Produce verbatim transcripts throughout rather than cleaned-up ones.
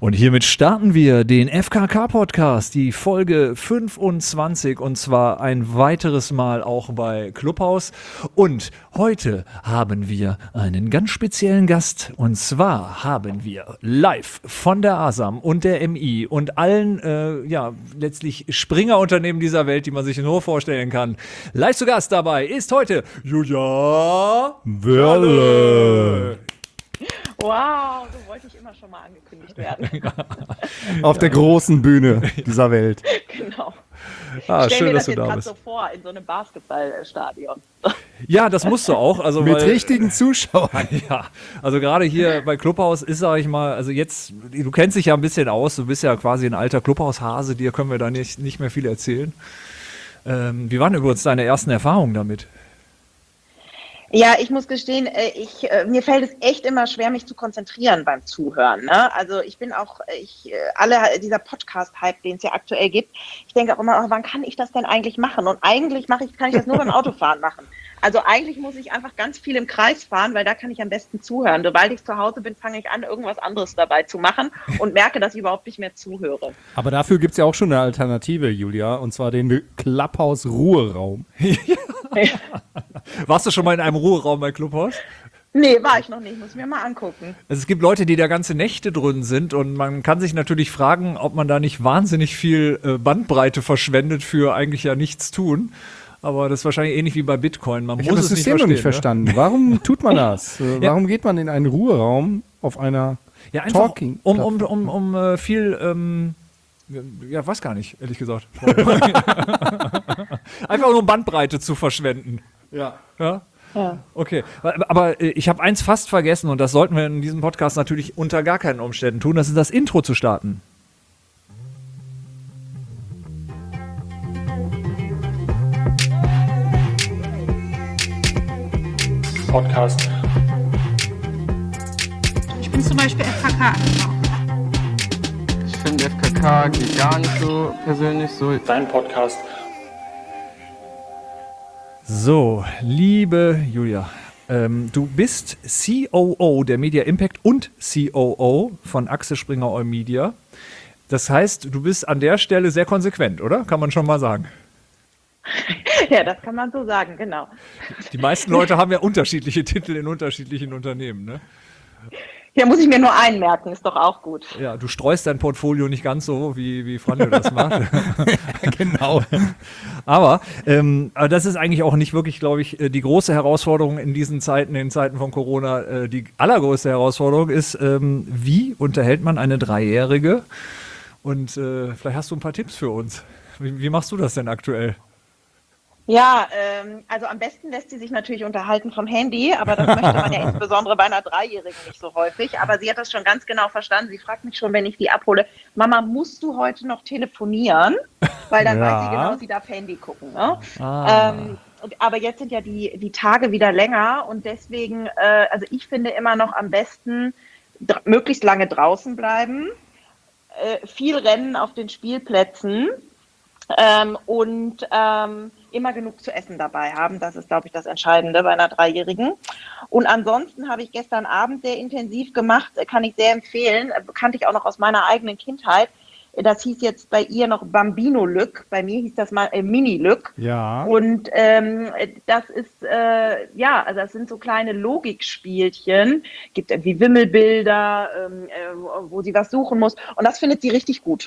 Und hiermit starten wir den F K K-Podcast, die Folge fünfundzwanzig, und zwar ein weiteres Mal auch bei Clubhouse. Und heute haben wir einen ganz speziellen Gast, und zwar haben wir live von der ASAM und der M I und allen, äh, ja, letztlich Springer-Unternehmen dieser Welt, die man sich nur vorstellen kann. Live zu Gast dabei ist heute Julia Wörle. Wow, so wollte ich immer schon mal angekündigt werden. Auf der großen Bühne dieser Welt. Genau. Ah, ich stelle schön, mir dass das du jetzt da gerade bist. so vor, in so einem Basketballstadion. Ja, das musst du auch. Also, Mit weil, richtigen Zuschauern. Ja, also gerade hier bei Clubhouse ist, sag ich mal, also jetzt, du kennst dich ja ein bisschen aus, du bist ja quasi ein alter Clubhouse-Hase, dir können wir da nicht, nicht mehr viel erzählen. Ähm, wie waren übrigens deine ersten Erfahrungen damit? Ja, ich muss gestehen, ich, mir fällt es echt immer schwer, mich zu konzentrieren beim Zuhören. Ne? Also ich bin auch, ich, alle dieser Podcast-Hype, den es ja aktuell gibt, ich denke auch immer, oh, wann kann ich das denn eigentlich machen? Und eigentlich mache ich, kann ich das nur beim Autofahren machen. Also eigentlich muss ich einfach ganz viel im Kreis fahren, weil da kann ich am besten zuhören. Sobald ich zu Hause bin, fange ich an, irgendwas anderes dabei zu machen und merke, dass ich überhaupt nicht mehr zuhöre. Aber dafür gibt es ja auch schon eine Alternative, Julia, und zwar den Clubhouse-Ruheraum. Warst du schon mal in einem Ruheraum bei Clubhouse? Nee, war ich noch nicht, muss ich mir mal angucken. Also es gibt Leute, die da ganze Nächte drin sind, und man kann sich natürlich fragen, ob man da nicht wahnsinnig viel äh, Bandbreite verschwendet für eigentlich ja nichts tun. Aber das ist wahrscheinlich ähnlich wie bei Bitcoin. Man Ich muss habe es das System nicht noch nicht verstehen, verstanden. Warum tut man das? Äh, Ja. Warum geht man in einen Ruheraum auf einer Ja, einfach Talking? um, um, um, um äh, viel, ähm, ja, weiß gar nicht, ehrlich gesagt. Einfach nur um Bandbreite zu verschwenden. Ja. Ja? Ja. Okay, aber äh, ich habe eins fast vergessen, und das sollten wir in diesem Podcast natürlich unter gar keinen Umständen tun, das ist das Intro zu starten. Podcast. Ich bin zum Beispiel F K K. Ich finde F K K geht gar nicht so persönlich so. Dein Podcast. So, liebe Julia, ähm, du bist C O O der Media Impact und C O O von Axel Springer All Media. Das heißt, du bist an der Stelle sehr konsequent, oder? Kann man schon mal sagen. Ja, das kann man so sagen, genau. Die meisten Leute haben ja unterschiedliche Titel in unterschiedlichen Unternehmen, ne? Ja, muss ich mir nur einen merken, ist doch auch gut. Ja, du streust dein Portfolio nicht ganz so, wie, wie Franjo das macht. Genau. Aber, ähm, aber das ist eigentlich auch nicht wirklich, glaube ich, äh, die große Herausforderung in diesen Zeiten, in Zeiten von Corona. Äh, die allergrößte Herausforderung ist, ähm, wie unterhält man eine Dreijährige? Und äh, vielleicht hast du ein paar Tipps für uns. Wie, wie machst du das denn aktuell? Ja, ähm, also am besten lässt sie sich natürlich unterhalten vom Handy, aber das möchte man ja insbesondere bei einer Dreijährigen nicht so häufig. Aber sie hat das schon ganz genau verstanden. Sie fragt mich schon, wenn ich sie abhole, Mama, musst du heute noch telefonieren? Weil dann Ja. weiß sie genau, sie darf Handy gucken. Ne? Ah. Ähm, aber jetzt sind ja die, die Tage wieder länger, und deswegen, äh, also ich finde immer noch am besten dr- möglichst lange draußen bleiben, äh, viel rennen auf den Spielplätzen. Ähm, und ähm, immer genug zu essen dabei haben. Das ist, glaube ich, das Entscheidende bei einer Dreijährigen. Und ansonsten habe ich gestern Abend sehr intensiv gemacht, kann ich sehr empfehlen, äh, kannte ich auch noch aus meiner eigenen Kindheit. Das hieß jetzt bei ihr noch Bambino-Lück, bei mir hieß das mal äh, Mini-Lück. Ja. Und ähm, das ist, äh, ja, also das sind so kleine Logikspielchen, gibt irgendwie Wimmelbilder, ähm, äh, wo sie was suchen muss. Und das findet sie richtig gut.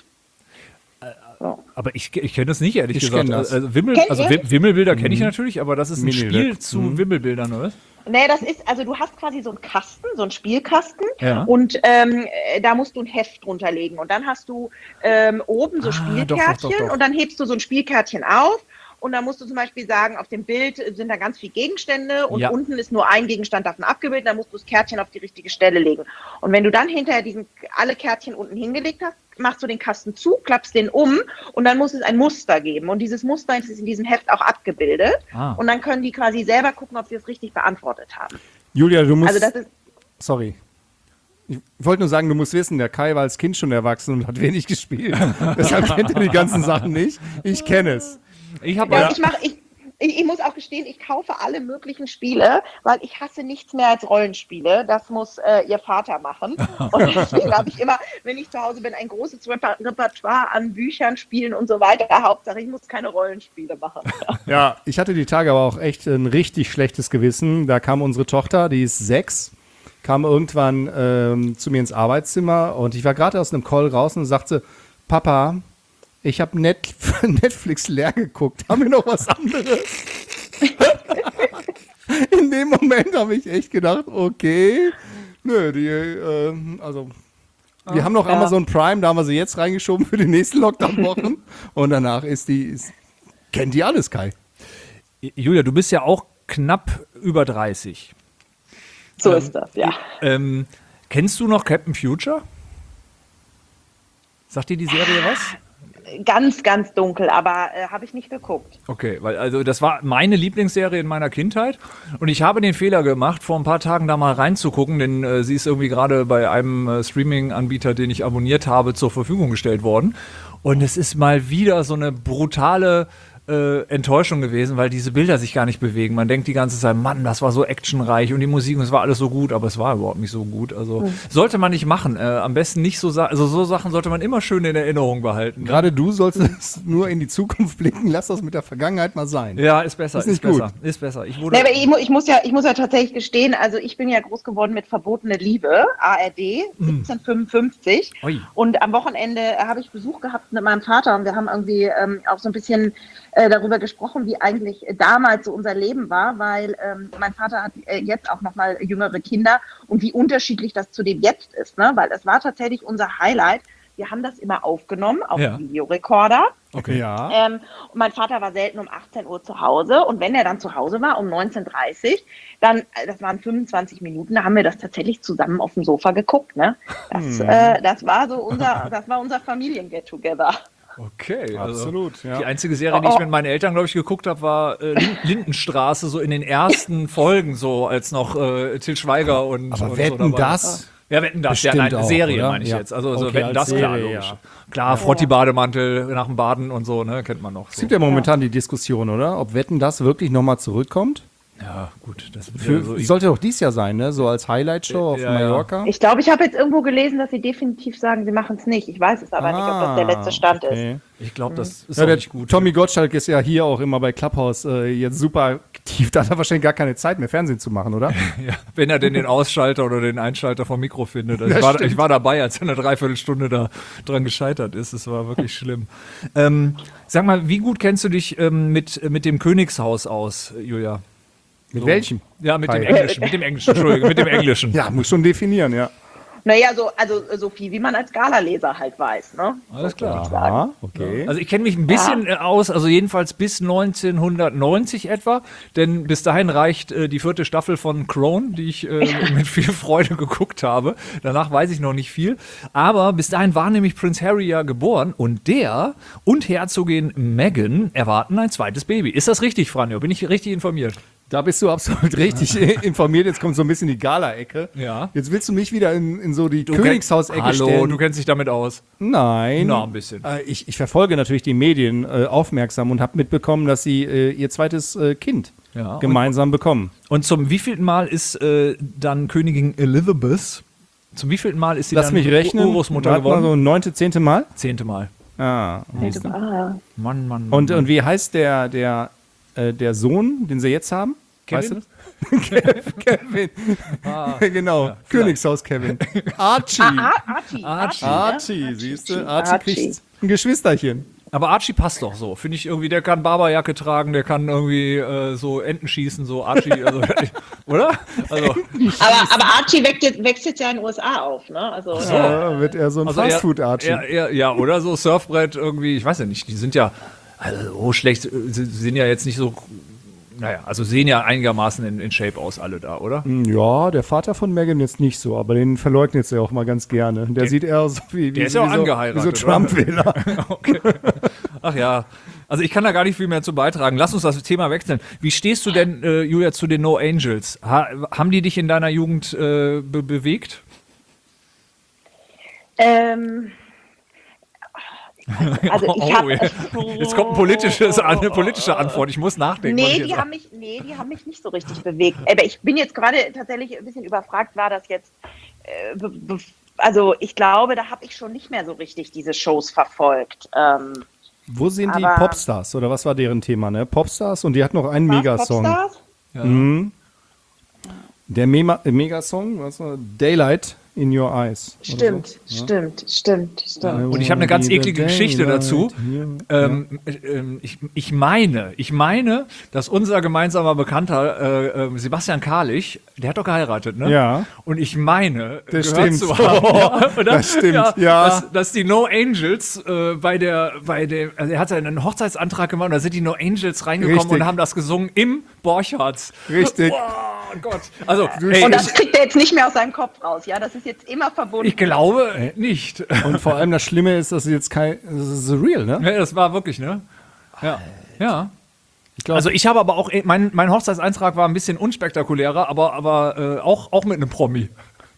So. Aber ich, ich kenne das nicht, ehrlich Ich gesagt. kenn das. Also, Wimmel, Kennt also ihr? Wim- Wimmelbilder kenne ich natürlich, aber das ist ein Mini-Lück. Spiel zu Mhm. Wimmelbildern, oder was? Nee, das ist, also du hast quasi so einen Kasten, so einen Spielkasten, Ja. und ähm, äh, da musst du ein Heft drunter legen, und dann hast du ähm, oben so Ah, Spielkärtchen, doch, doch, doch, doch. und dann hebst du so ein Spielkärtchen auf, und dann musst du zum Beispiel sagen, auf dem Bild sind da ganz viele Gegenstände, und Ja. unten ist nur ein Gegenstand davon abgebildet, dann musst du das Kärtchen auf die richtige Stelle legen. Und wenn du dann hinterher diesen, alle Kärtchen unten hingelegt hast, machst du den Kasten zu, klappst den um, und dann muss es ein Muster geben. Und dieses Muster ist in diesem Heft auch abgebildet. Ah. Und dann können die quasi selber gucken, ob sie es richtig beantwortet haben. Julia, du musst. Also das ist, sorry. Ich wollte nur sagen, du musst wissen, der Kai war als Kind schon erwachsen und hat wenig gespielt. Deshalb kennt er die ganzen Sachen nicht. Ich kenne es. Ich habe ja, ja, ich mache ich, ich, ich muss auch gestehen, ich kaufe alle möglichen Spiele, weil ich hasse nichts mehr als Rollenspiele. Das muss äh, ihr Vater machen. Und deswegen habe ich immer, wenn ich zu Hause bin, ein großes Reper- Repertoire an Büchern, Spielen und so weiter. Hauptsache, ich muss keine Rollenspiele machen. Ja, ich hatte die Tage aber auch echt ein richtig schlechtes Gewissen. Da kam unsere Tochter, die ist sechs, kam irgendwann ähm, zu mir ins Arbeitszimmer und ich war gerade aus einem Call raus und sagte, Papa, ich habe Net- Netflix leer geguckt. Haben wir noch was anderes? In dem Moment habe ich echt gedacht, okay, nö, die, äh, also, wir haben noch ja. Amazon Prime, da haben wir sie jetzt reingeschoben für die nächsten Lockdown-Wochen. Und danach ist die, ist, kennt die alles, Kai. Julia, du bist ja auch knapp über dreißig. So Ähm, ist das, ja. Ähm, kennst du noch Captain Future? Sagt dir die Serie was? Ganz, ganz dunkel, aber äh, habe ich nicht geguckt. Okay, weil also das war meine Lieblingsserie in meiner Kindheit und ich habe den Fehler gemacht, vor ein paar Tagen da mal reinzugucken, denn äh, sie ist irgendwie gerade bei einem äh, Streaming-Anbieter, den ich abonniert habe, zur Verfügung gestellt worden. Und es ist mal wieder so eine brutale äh, Enttäuschung gewesen, weil diese Bilder sich gar nicht bewegen. Man denkt die ganze Zeit, Mann, das war so actionreich und die Musik, und es war alles so gut, aber es war überhaupt nicht so gut. Also mhm. sollte man nicht machen. Äh, am besten nicht so, Sa- also so Sachen sollte man immer schön in Erinnerung behalten. Ne? Gerade du solltest nur in die Zukunft blicken, lass das mit der Vergangenheit mal sein. Ja, ist besser. Ist nicht besser, gut. Ist besser. Ich wurde Nee, aber ich, mu- ich, muss ja, ich muss ja tatsächlich gestehen, also ich bin ja groß geworden mit Verbotene Liebe, A R D, siebzehnhundertfünfundfünfzig. Ui. Und am Wochenende habe ich Besuch gehabt mit meinem Vater und wir haben irgendwie ähm, auch so ein bisschen äh, darüber gesprochen, wie eigentlich damals so unser Leben war, weil ähm, mein Vater hat äh, jetzt auch nochmal jüngere Kinder und wie unterschiedlich das zu dem jetzt ist, ne? Weil es war tatsächlich unser Highlight. Wir haben das immer aufgenommen auf Ja. Videorekorder. Okay, ja. Ähm, und mein Vater war selten um achtzehn Uhr zu Hause. Und wenn er dann zu Hause war, um neunzehn Uhr dreißig, dann, äh, das waren fünfundzwanzig Minuten, da haben wir das tatsächlich zusammen auf dem Sofa geguckt. Ne? Das, Hm. äh, das war so unser, das war unser Familien-Get-Together. Okay, also Absolut, ja. die einzige Serie, die ich mit meinen Eltern, glaube ich, geguckt habe, war äh, Lin- Lindenstraße, so in den ersten Folgen, so als noch äh, Till Schweiger und Aber und wetten so dabei. das? Ja, wetten das, ja, Bestimmt nein, auch, Serie oder? meine ich Ja. jetzt. Also so Okay, wetten als das, klar, Serie, logisch. ja. Klar, Frotti-Bademantel nach dem Baden und so, ne, kennt man noch. Es So. gibt ja momentan die Diskussion, oder? Ob Wetten das wirklich nochmal zurückkommt? Ja, gut, das wird Für, ja so. sollte doch dies Jahr sein, ne? So als Highlight-Show auf Ja, ja. Mallorca. Ich glaube, ich habe jetzt irgendwo gelesen, dass sie definitiv sagen, sie machen es nicht. Ich weiß es aber nicht, ob das der letzte Stand ist. okay. Ich glaube, das ist Ja, auch der nicht gut. Tommy Gottschalk ist ja hier auch immer bei Clubhouse äh, jetzt super aktiv. Da hat er wahrscheinlich gar keine Zeit mehr, Fernsehen zu machen, oder? Ja, wenn er denn den Ausschalter oder den Einschalter vom Mikro findet. Also Ja, ich, war, stimmt. ich war dabei, als er eine Dreiviertelstunde da dran gescheitert ist. Es war wirklich schlimm. Ähm, sag mal, wie gut kennst du dich ähm, mit, mit dem Königshaus aus, Julia? Mit So. welchem? Ja, mit dem Kai? Englischen, mit dem Englischen, Entschuldigung, mit dem Englischen. Ja, muss schon definieren, ja. Naja, so, also so viel, wie man als Gala-Leser halt weiß. Ne? Alles klar. Aha, okay. Also ich kenne mich ein bisschen äh, aus, also jedenfalls bis neunzehnhundertneunzig etwa, denn bis dahin reicht äh, die vierte Staffel von Crown, die ich äh, mit viel Freude geguckt habe. Danach weiß ich noch nicht viel, aber bis dahin war nämlich Prince Harry ja geboren und der und Herzogin Meghan erwarten ein zweites Baby. Ist das richtig, Franjo? Bin ich richtig informiert? Da bist du absolut richtig informiert. Jetzt kommt so ein bisschen die Gala-Ecke. Ja. Jetzt willst du mich wieder in, in so die Du Königshaus-Ecke kenn- Hallo, stellen. du kennst dich damit aus. Nein. Na, ein bisschen. Äh, ich, ich verfolge natürlich die Medien äh, aufmerksam und habe mitbekommen, dass sie äh, ihr zweites äh, Kind Ja, gemeinsam bekommen. Und zum wievielten Mal ist äh, dann Königin Elizabeth, zum wievielten Mal ist sie Lass dann mich rechnen. Ur- Urgroßmutter Warte mal, geworden? so neunte, zehnte Mal. Zehnte Mal. Ah, siehst du. Ah. Mann, Mann, Mann. Und, Mann. und wie heißt der, der, äh, der Sohn, den sie jetzt haben? Kevin? Weißt du das? Kevin. genau. Königshaus Kevin. Archie. Ah, Archie. Archie. Archie, ne? siehst du? Archie. Archie kriegt ein Geschwisterchen. Aber Archie passt doch so. Finde ich irgendwie, der kann Barberjacke tragen, der kann irgendwie äh, so Enten schießen, so Archie, also, oder? Also, Aber, aber Archie wächst jetzt, wächst jetzt ja in den U S A auf, ne? Also, Ja, wird er so ein also er- Fastfood-Archie. er- er- Ja, oder so Surfbrett irgendwie, ich weiß ja nicht, die sind ja, also so schlecht, äh, sie sind ja jetzt nicht so, naja, also sehen ja einigermaßen in, in Shape aus, alle da, oder? Ja, der Vater von Megan jetzt nicht so, aber den verleugnet sie auch mal ganz gerne. Der, sieht eher so wie, wie, der ist ja auch wie so, angeheiratet, wie so Trump-Wähler. Okay. Ach ja. Also ich kann da gar nicht viel mehr zu beitragen. Lass uns das Thema wechseln. Wie stehst du denn, äh, Julia, zu den No Angels? Ha haben die dich in deiner Jugend äh, be bewegt? ähm, Also ich hab, Oh, jetzt kommt ein politisches, eine politische Antwort. Ich muss nachdenken. was ich Nee, jetzt die sag. haben mich, nee, die haben mich nicht so richtig bewegt. Aber ich bin jetzt gerade tatsächlich ein bisschen überfragt, war das jetzt, äh, be, be, also ich glaube, da habe ich schon nicht mehr so richtig diese Shows verfolgt. Ähm, Wo sind die Aber- Popstars? Oder was war deren Thema, ne? Popstars und die hat noch einen was, Megasong. Popstars? Mhm. Der Mema äh, Megasong, was war Daylight in Your Eyes. oder Stimmt, so. stimmt, stimmt, stimmt. Und ich habe eine ganz Be the eklige Geschichte daylight dazu. in your- Ähm, ähm, ich, ich meine, ich meine, dass unser gemeinsamer Bekannter äh, äh, Sebastian Karlich, der hat doch geheiratet, ne? Ja. Und ich meine, Das gehört stimmt. zu haben, ja, oder? Das stimmt, ja. Dass, dass die No Angels äh, bei der, bei dem, also er hat einen Hochzeitsantrag gemacht und da sind die No Angels reingekommen Richtig. und haben das gesungen im Borchards. Richtig. Oh Gott. Also, ey, Und das ich, kriegt er jetzt nicht mehr aus seinem Kopf raus, ja? Das ist jetzt immer verbunden. ich glaube nicht. Und vor allem das Schlimme ist, dass sie jetzt kein. Das ist real, ne? Ja, das war wirklich, ne? Ja. Ja. Ich glaube, Also ich habe aber auch, mein, mein Hochzeitseintrag war ein bisschen unspektakulärer, aber, aber äh, auch, auch mit einem Promi.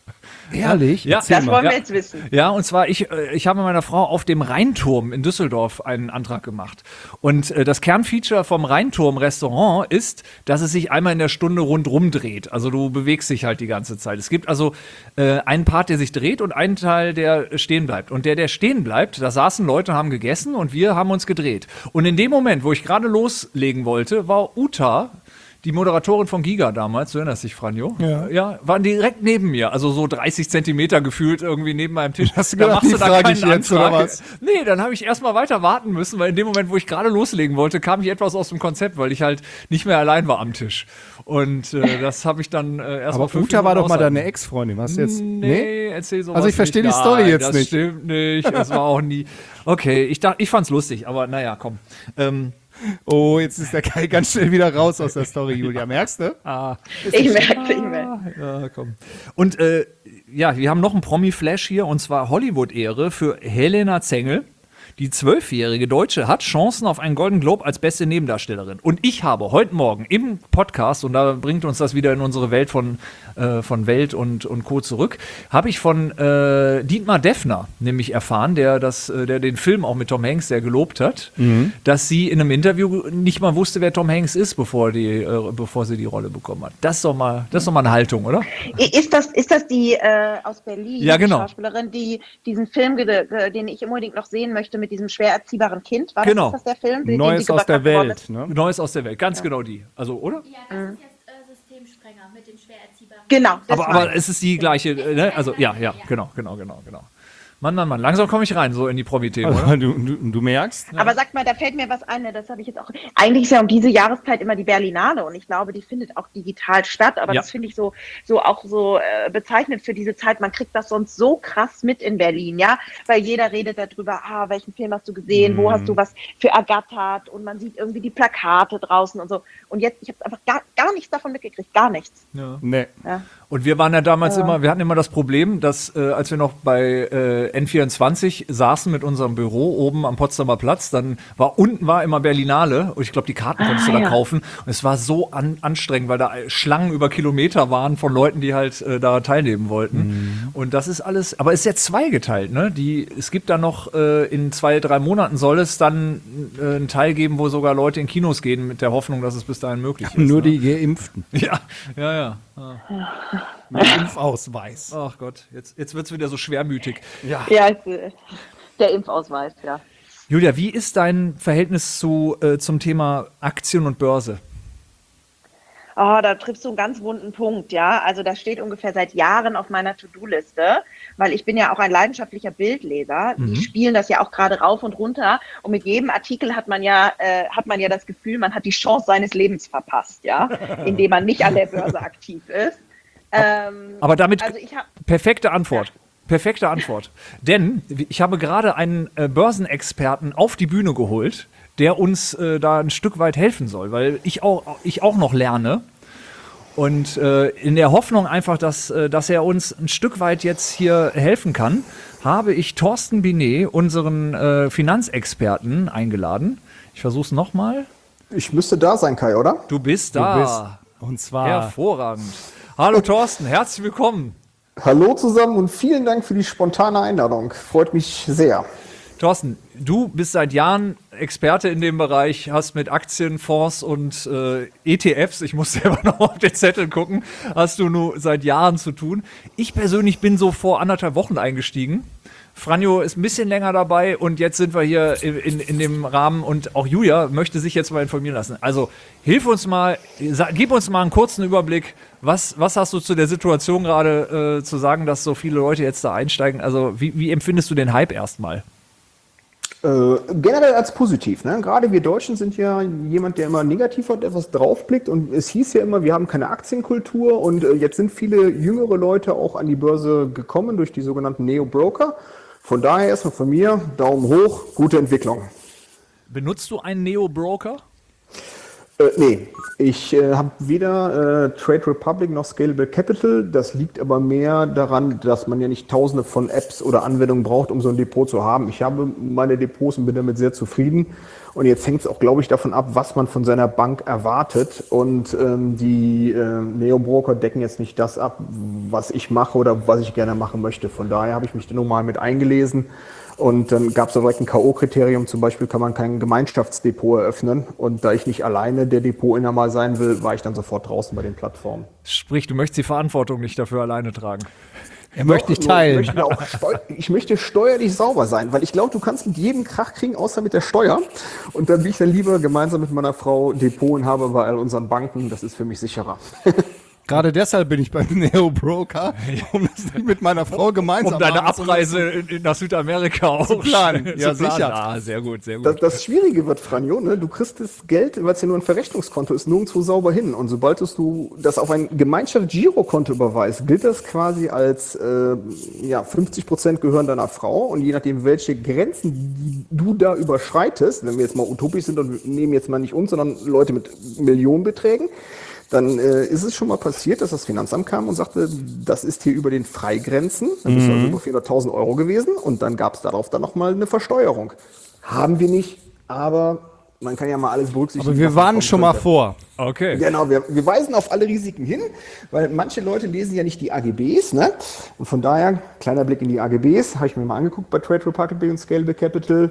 ehrlich. Ja. Erzähl Das mal. wollen wir Ja. jetzt wissen. Ja, und zwar, ich, äh, ich habe meiner Frau auf dem Rheinturm in Düsseldorf einen Antrag gemacht. Und äh, das Kernfeature vom Rheinturm-Restaurant ist, dass es sich einmal in der Stunde rundrum dreht. Also du bewegst dich halt die ganze Zeit. Es gibt also äh, einen Part, der sich dreht und einen Teil, der stehen bleibt. Und der, der stehen bleibt, da saßen Leute und haben gegessen und wir haben uns gedreht. Und in dem Moment, wo ich gerade loslegen wollte, war Uta, die Moderatorin von Giga damals, du erinnerst dich, Franjo? Ja. Ja, waren direkt neben mir, also so dreißig Zentimeter gefühlt irgendwie neben meinem Tisch. Hast du Da gedacht, machst die da frage keinen ich jetzt, oder Antrag. was? Nee, dann habe ich erstmal weiter warten müssen, weil in dem Moment, wo ich gerade loslegen wollte, kam ich etwas aus dem Konzept, weil ich halt nicht mehr allein war am Tisch. Und äh, das habe ich dann äh, erstmal Aber Uta war doch mal deine Ex-Freundin. Was jetzt? Nee, erzähl sowas Also ich verstehe nicht. die Story Nein, jetzt das nicht. Stimmt nicht. Es war auch nie. Okay, ich dachte, ich fand's lustig, aber naja, komm. Ähm, Oh, jetzt ist der Kai ganz schnell wieder raus aus der Story, Julia. Merkst du? ah, Ich merke, ich merke. Ja, komm. Und äh, ja, wir haben noch einen Promi-Flash hier und zwar Hollywood-Ehre für Helena Zengel. Die zwölfjährige Deutsche hat Chancen auf einen Golden Globe als beste Nebendarstellerin. Und ich habe heute Morgen im Podcast, und da bringt uns das wieder in unsere Welt von, äh, von Welt und, und Co. zurück, habe ich von äh, Dietmar Deffner nämlich erfahren, der, das, äh, der den Film auch mit Tom Hanks sehr gelobt hat, dass sie in einem Interview nicht mal wusste, wer Tom Hanks ist, bevor, die, äh, bevor sie die Rolle bekommen hat. Das ist doch mal, das ist doch mal eine Haltung, oder? Ist das, ist das die äh, aus Berlin, Ja, genau. die Schauspielerin, die diesen Film, ge- ge- den ich unbedingt noch sehen möchte, mit diesem schwer erziehbaren Kind? War Genau. das, ist das der Film? den die Neues aus gebracht der hat worden Welt. ist? Ne? Neues aus der Welt, ganz genau die. Also, oder? Ja, das ist jetzt äh, Systemsprenger mit dem schwer erziehbaren. Genau. das Aber, meine aber es ist die gleiche, äh, ne? Also, ja, ja, genau, genau, genau, genau. Mann, Mann, Mann, langsam komme ich rein, so in die Promi-Themen, oder? Also, du, du, du merkst. Aber sag mal, da fällt mir was ein, ne, das habe ich jetzt auch. Eigentlich ist ja um diese Jahreszeit immer die Berlinale und ich glaube, die findet auch digital statt, aber Ja. das finde ich so, so auch so äh, bezeichnend für diese Zeit. Man kriegt das sonst so krass mit in Berlin, ja, weil jeder redet darüber, ah, welchen Film hast du gesehen, wo hast du was für ergattert und man sieht irgendwie die Plakate draußen und so. Und jetzt, ich habe einfach gar, gar nichts davon mitgekriegt, gar nichts. Nee. Ja. Und wir waren ja damals immer, wir hatten immer das Problem, dass äh, als wir noch bei äh, N vierundzwanzig saßen mit unserem Büro oben am Potsdamer Platz, dann war unten war immer Berlinale und ich glaube, die Karten konntest Ah, du da ja. kaufen. Und es war so an, anstrengend, weil da Schlangen über Kilometer waren von Leuten, die halt äh, da teilnehmen wollten. Und das ist alles, aber es ist jetzt zweigeteilt, ne? Die, es gibt da noch, äh, in zwei, drei Monaten soll es dann äh, einen Teil geben, wo sogar Leute in Kinos gehen mit der Hoffnung, dass es bis dahin möglich ist. Nur ne? die Geimpften. Ja, ja, ja. Mit Impfausweis. Ach Gott, jetzt, jetzt wird es wieder so schwermütig. Ja, ist, äh, der Impfausweis, ja. Julia, wie ist dein Verhältnis zu, äh, zum Thema Aktien und Börse? Oh, da triffst du einen ganz wunden Punkt, ja. Also das steht ungefähr seit Jahren auf meiner To-Do-Liste, weil ich bin ja auch ein leidenschaftlicher Bildleser. Die spielen das ja auch gerade rauf und runter. Und mit jedem Artikel hat man ja, äh, hat man ja das Gefühl, man hat die Chance seines Lebens verpasst, ja, indem man nicht an der Börse aktiv ist. Ähm, Aber damit also ich habe perfekte Antwort. Perfekte Antwort. Denn ich habe gerade einen äh, Börsenexperten auf die Bühne geholt, der uns äh, da ein Stück weit helfen soll, weil ich auch, ich auch noch lerne. Und äh, in der Hoffnung einfach, dass, äh, dass er uns ein Stück weit jetzt hier helfen kann, habe ich Thorsten Binet, unseren äh, Finanzexperten, eingeladen. Ich versuche es nochmal. Ich müsste da sein, Kai, oder? Du bist Du da. bist, und zwar. Hervorragend. Hallo Thorsten, herzlich willkommen. Hallo zusammen und vielen Dank für die spontane Einladung. Freut mich sehr. Thorsten, du bist seit Jahren Experte in dem Bereich, hast mit Aktien, Fonds und äh, E T Fs, ich muss selber noch auf den Zettel gucken, hast du nur seit Jahren zu tun. Ich persönlich bin so vor anderthalb Wochen eingestiegen. Franjo ist ein bisschen länger dabei und jetzt sind wir hier in, in, in dem Rahmen und auch Julia möchte sich jetzt mal informieren lassen. Also hilf uns mal, sag, gib uns mal einen kurzen Überblick. Was, was hast du zu der Situation gerade äh, zu sagen, dass so viele Leute jetzt da einsteigen? Also wie, wie empfindest du den Hype erstmal? Äh, generell als positiv. Ne? Gerade wir Deutschen sind ja jemand, der immer negativ hat, etwas draufblickt. Und es hieß ja immer, wir haben keine Aktienkultur. Und äh, jetzt sind viele jüngere Leute auch an die Börse gekommen durch die sogenannten Neo-Broker. Von daher erstmal von mir, Daumen hoch, gute Entwicklung. Benutzt du einen Neo-Broker? Äh, nee, ich äh, habe weder äh, Trade Republic noch Scalable Capital. Das liegt aber mehr daran, dass man ja nicht tausende von Apps oder Anwendungen braucht, um so ein Depot zu haben. Ich habe meine Depots und bin damit sehr zufrieden. Und jetzt hängt es auch, glaube ich, davon ab, was man von seiner Bank erwartet. Und ähm, die äh, Neo-Broker decken jetzt nicht das ab, was ich mache oder was ich gerne machen möchte. Von daher habe ich mich da nochmal mit eingelesen. Und dann gab es da direkt ein K O-Kriterium, zum Beispiel kann man kein Gemeinschaftsdepot eröffnen. Und da ich nicht alleine der Depotinhaber sein will, war ich dann sofort draußen bei den Plattformen. Sprich, du möchtest die Verantwortung nicht dafür alleine tragen. Er möchte nicht Doch, teilen. Ich möchte, auch steu- ich möchte steuerlich sauber sein, weil ich glaube, du kannst mit jedem Krach kriegen, außer mit der Steuer. Und dann bin ich dann lieber gemeinsam mit meiner Frau Depotinhaber bei all unseren Banken. Das ist für mich sicherer. Gerade deshalb bin ich beim Neo-Broker, um das nicht mit meiner Frau gemeinsam Um deine machen zu Abreise in, in, nach Südamerika auch Zu planen. zu Ja, planen. sicher. Ah, sehr gut, sehr gut. Das, das Schwierige wird, Franjo, ne? Du kriegst das Geld, weil es ja nur ein Verrechnungskonto ist, nirgendwo sauber hin. Und sobald du das auf ein Gemeinschafts-Girokonto überweist, gilt das quasi als äh, ja, fünfzig Prozent gehören deiner Frau. Und je nachdem, welche Grenzen die du da überschreitest, wenn wir jetzt mal utopisch sind und wir nehmen jetzt mal nicht uns, sondern Leute mit Millionenbeträgen, dann äh, ist es schon mal passiert, dass das Finanzamt kam und sagte, das ist hier über den Freigrenzen. Das ist also über vierhunderttausend Euro gewesen. Und dann gab es darauf dann nochmal eine Versteuerung. Haben wir nicht, aber man kann ja mal alles berücksichtigen. Aber wir was man warnen kommen schon mal könnte. vor. Okay. Genau, wir, wir weisen auf alle Risiken hin, weil manche Leute lesen ja nicht die A G Bs. Ne? Und von daher, kleiner Blick in die A G Bs, habe ich mir mal angeguckt bei Trade Republic und Scalable Capital.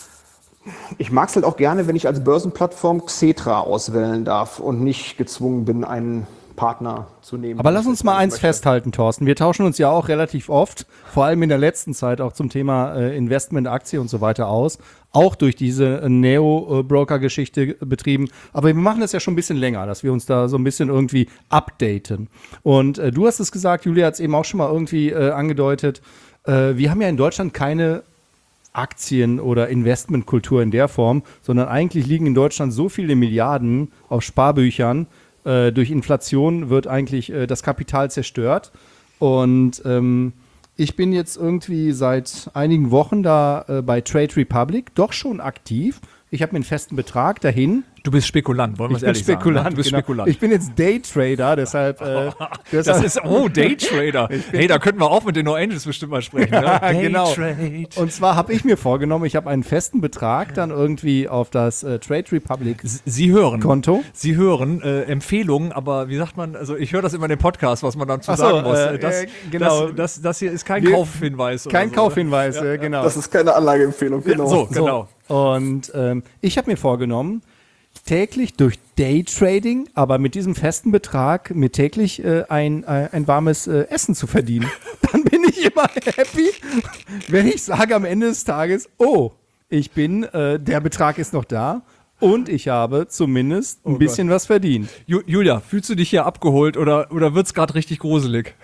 Ich mag es halt auch gerne, wenn ich als Börsenplattform Xetra auswählen darf und nicht gezwungen bin, einen Partner zu nehmen. Aber lass uns mal eins festhalten, Thorsten. Wir tauschen uns ja auch relativ oft, vor allem in der letzten Zeit, auch zum Thema äh, Investment, Aktie und so weiter aus. Auch durch diese äh, Neo-Broker-Geschichte betrieben. Aber wir machen das ja schon ein bisschen länger, dass wir uns da so ein bisschen irgendwie updaten. Und äh, du hast es gesagt, Julia hat es eben auch schon mal irgendwie äh, angedeutet. Äh, wir haben ja in Deutschland keine Aktien- oder Investmentkultur in der Form, sondern eigentlich liegen in Deutschland so viele Milliarden auf Sparbüchern. Äh, durch Inflation wird eigentlich äh, das Kapital zerstört. Und ähm, ich bin jetzt irgendwie seit einigen Wochen da äh, bei Trade Republic doch schon aktiv. Ich habe mir einen festen Betrag dahin. Du bist Spekulant, wollen wir Ich es bin ehrlich Spekulant. sagen. Ne? Du bist genau. Spekulant. Ich bin jetzt Daytrader, deshalb. Äh, Das deshalb ist, oh, Daytrader. Hey, da könnten wir auch mit den No Angels bestimmt mal sprechen. Ja, ne? genau. Daytrade. Und zwar habe ich mir vorgenommen, ich habe einen festen Betrag dann irgendwie auf das äh, Trade Republic Sie hören. Konto. Sie hören äh, Empfehlungen, aber wie sagt man, also ich höre das immer in dem Podcast, was man dazu Ach so, sagen muss. äh, das, äh, genau. das, das, das hier ist kein Wir- Kaufhinweis. Kein oder so, Kaufhinweis, äh, genau. Das ist keine Anlageempfehlung, Ne? genau. So, genau. Und ähm, ich habe mir vorgenommen, täglich durch Daytrading, aber mit diesem festen Betrag, mir täglich äh, ein, äh, ein warmes äh, Essen zu verdienen. Dann bin ich immer happy, wenn ich sage am Ende des Tages, oh, ich bin, äh, der Betrag ist noch da und ich habe zumindest ein Oh bisschen was verdient. Ju Julia, fühlst du dich hier abgeholt oder, oder wird es gerade richtig gruselig?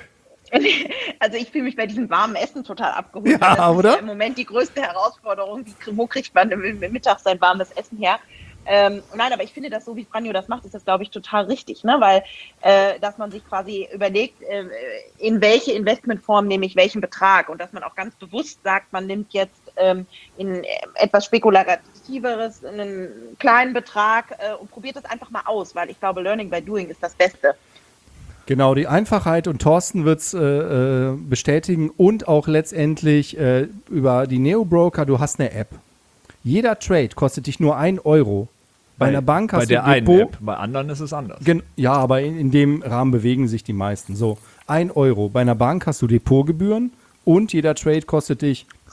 Also ich fühle mich bei diesem warmen Essen total abgeholt. Ja, das oder? ist ja im Moment die größte Herausforderung. Wie, wo kriegt man mittags sein warmes Essen her? Ähm, nein, aber ich finde das so, wie Franjo das macht, ist das, glaube ich, total richtig, ne? Weil, äh, dass man sich quasi überlegt, äh, in welche Investmentform nehme ich welchen Betrag und dass man auch ganz bewusst sagt, man nimmt jetzt ähm, in etwas Spekulativeres einen kleinen Betrag äh, und probiert das einfach mal aus, weil ich glaube, Learning by Doing ist das Beste. Genau, die Einfachheit und Thorsten wird es äh, äh, bestätigen und auch letztendlich äh, über die Neo-Broker, du hast eine App. Jeder Trade kostet dich nur ein Euro. Bei, einer Bank hast bei der du ein einen Depot. App, bei anderen ist es anders. Gen ja, aber in, in dem Rahmen bewegen sich die meisten. So, ein Euro. Bei einer Bank hast du Depotgebühren und jeder Trade kostet dich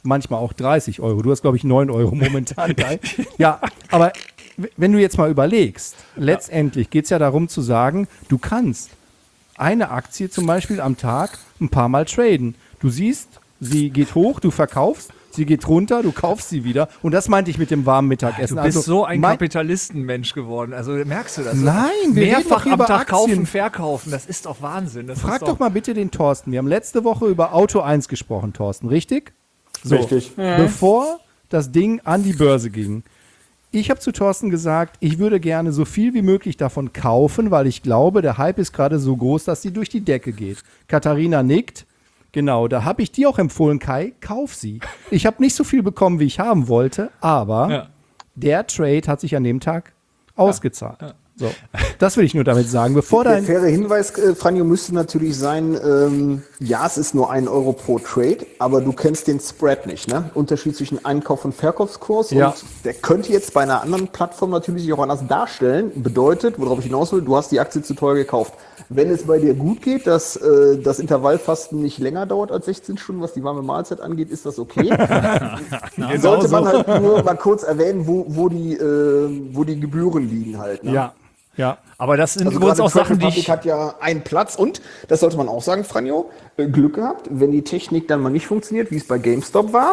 manchmal auch dreißig Euro. Du hast, glaube ich, neun Euro momentan. Ja, aber w- wenn du jetzt mal überlegst, letztendlich geht es ja darum zu sagen, du kannst eine Aktie zum Beispiel am Tag ein paar Mal traden. Du siehst, sie geht hoch, du verkaufst, sie geht runter, du kaufst sie wieder. Und das meinte ich mit dem warmen Mittagessen. Du bist also, so ein mein- Kapitalistenmensch geworden. Also merkst du das? Nein, wir reden mehrfach doch hier am über Tag Aktien. kaufen, verkaufen. Das ist doch Wahnsinn. Das Frag ist doch mal bitte den Thorsten. Wir haben letzte Woche über Auto eins gesprochen, Thorsten, richtig? So, Richtig. bevor das Ding an die Börse ging. Ich habe zu Thorsten gesagt, ich würde gerne so viel wie möglich davon kaufen, weil ich glaube, der Hype ist gerade so groß, dass sie durch die Decke geht. Katharina nickt. Genau, da habe ich dir auch empfohlen, Kai, kauf sie. Ich habe nicht so viel bekommen, wie ich haben wollte, aber Ja. der Trade hat sich an dem Tag ausgezahlt. So, das will ich nur damit sagen. Bevor Der dein faire Hinweis, äh, Franjo, müsste natürlich sein, ähm, ja, es ist nur ein Euro pro Trade, aber du kennst den Spread nicht, ne? Unterschied zwischen Einkauf- und Verkaufskurs. Ja. Und der könnte jetzt bei einer anderen Plattform natürlich sich auch anders darstellen. Bedeutet, worauf ich hinaus will, du hast die Aktie zu teuer gekauft. Wenn es bei dir gut geht, dass äh, das Intervallfasten nicht länger dauert als sechzehn Stunden, was die warme Mahlzeit angeht, ist das okay. Sollte man halt nur mal kurz erwähnen, wo, wo, die, äh, wo die Gebühren liegen halt. Ne? ja, ja. Aber das sind Also übrigens gerade auch Trade Sachen, die Republic ich... hat ja einen Platz und, das sollte man auch sagen, Franjo, äh, Glück gehabt, wenn die Technik dann mal nicht funktioniert, wie es bei GameStop war.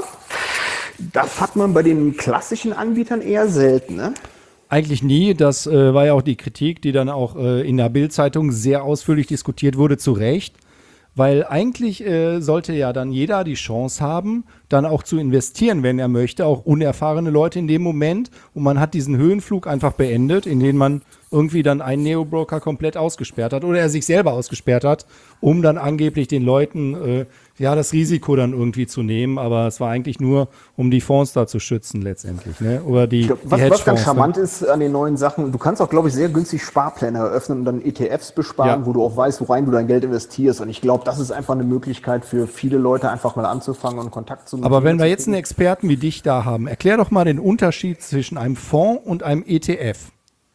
Das hat man bei den klassischen Anbietern eher selten, ne? Eigentlich nie. Das äh, war ja auch die Kritik, die dann auch äh, in der Bild-Zeitung sehr ausführlich diskutiert wurde, zu Recht. Weil eigentlich äh, sollte ja dann jeder die Chance haben, dann auch zu investieren, wenn er möchte, auch unerfahrene Leute in dem Moment. Und man hat diesen Höhenflug einfach beendet, indem man irgendwie dann einen Neo-Broker komplett ausgesperrt hat oder er sich selber ausgesperrt hat, um dann angeblich den Leuten äh, ja das Risiko dann irgendwie zu nehmen. Aber es war eigentlich nur, um die Fonds da zu schützen letztendlich, ne? Oder die, Ich glaub, die was, was ganz Hedgefonds, charmant ist an den neuen Sachen, du kannst auch, glaube ich, sehr günstig Sparpläne eröffnen und dann E T Fs besparen, Ja. wo du auch weißt, worein du dein Geld investierst. Und ich glaube, das ist einfach eine Möglichkeit für viele Leute, einfach mal anzufangen und Kontakt zu Aber wenn wir zu jetzt einen kriegen. Experten wie dich da haben, erklär doch mal den Unterschied zwischen einem Fonds und einem E T F.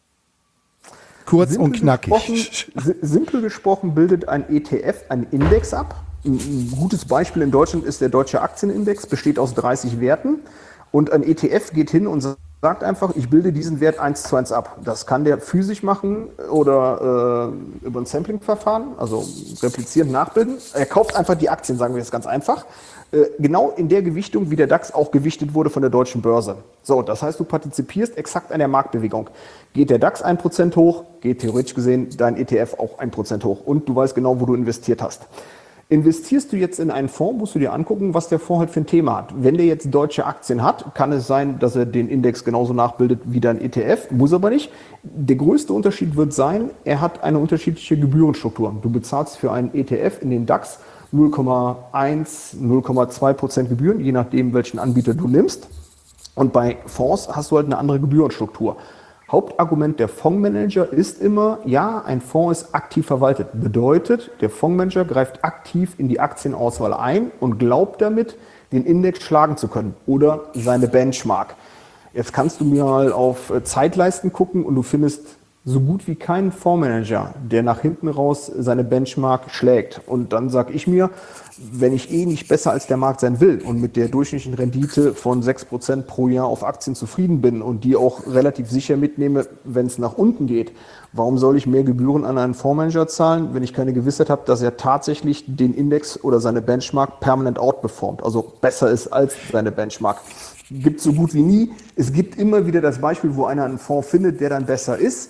Kurz und knackig. Gesprochen, si- simpel gesprochen bildet ein E T F einen Index ab. Ein, ein gutes Beispiel in Deutschland ist der Deutsche Aktienindex, besteht aus dreißig Werten. Und ein E T F geht hin und sagt einfach, ich bilde diesen Wert eins zu eins ab. Das kann der physisch machen oder äh, über ein Sampling-Verfahren, also replizieren, nachbilden. Er kauft einfach die Aktien, sagen wir jetzt ganz einfach. Äh, genau in der Gewichtung, wie der DAX auch gewichtet wurde von der deutschen Börse. So, das heißt, du partizipierst exakt an der Marktbewegung. Geht der DAX ein Prozent hoch, geht theoretisch gesehen dein E T F auch ein Prozent hoch. Und du weißt genau, wo du investiert hast. Investierst du jetzt in einen Fonds, musst du dir angucken, was der Fonds halt für ein Thema hat. Wenn der jetzt deutsche Aktien hat, kann es sein, dass er den Index genauso nachbildet wie dein E T F, muss aber nicht. Der größte Unterschied wird sein, er hat eine unterschiedliche Gebührenstruktur. Du bezahlst für einen E T F in den DAX null Komma eins, null Komma zwei Prozent Gebühren, je nachdem, welchen Anbieter du nimmst. Und bei Fonds hast du halt eine andere Gebührenstruktur. Hauptargument der Fondsmanager ist immer, ja, ein Fonds ist aktiv verwaltet. Bedeutet, der Fondsmanager greift aktiv in die Aktienauswahl ein und glaubt damit, den Index schlagen zu können oder seine Benchmark. Jetzt kannst du mir mal auf Zeitleisten gucken und du findest so gut wie keinen Fondsmanager, der nach hinten raus seine Benchmark schlägt. Und dann sage ich mir, wenn ich eh nicht besser als der Markt sein will und mit der durchschnittlichen Rendite von sechs Prozent pro Jahr auf Aktien zufrieden bin und die auch relativ sicher mitnehme, wenn es nach unten geht, warum soll ich mehr Gebühren an einen Fondsmanager zahlen, wenn ich keine Gewissheit habe, dass er tatsächlich den Index oder seine Benchmark permanent outperformt, also besser ist als seine Benchmark. Gibt so gut wie nie. Es gibt immer wieder das Beispiel, wo einer einen Fonds findet, der dann besser ist.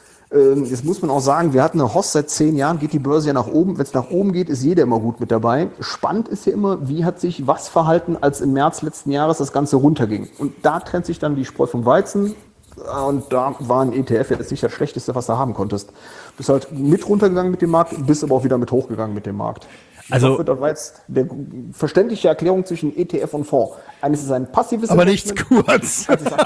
Jetzt muss man auch sagen, wir hatten eine Host seit zehn Jahren, geht die Börse ja nach oben. Wenn es nach oben geht, ist jeder immer gut mit dabei. Spannend ist ja immer, wie hat sich was verhalten, als im März letzten Jahres das Ganze runterging. Und da trennt sich dann die Spreu vom Weizen. Und da war ein E T F jetzt nicht das Schlechteste, was du haben konntest. Bist halt mit runtergegangen mit dem Markt, bist aber auch wieder mit hochgegangen mit dem Markt. Ich Also- hoffe, das war jetzt die verständliche Erklärung zwischen E T F und Fonds. Eines ist ein passives Aber nichts Investment. kurz.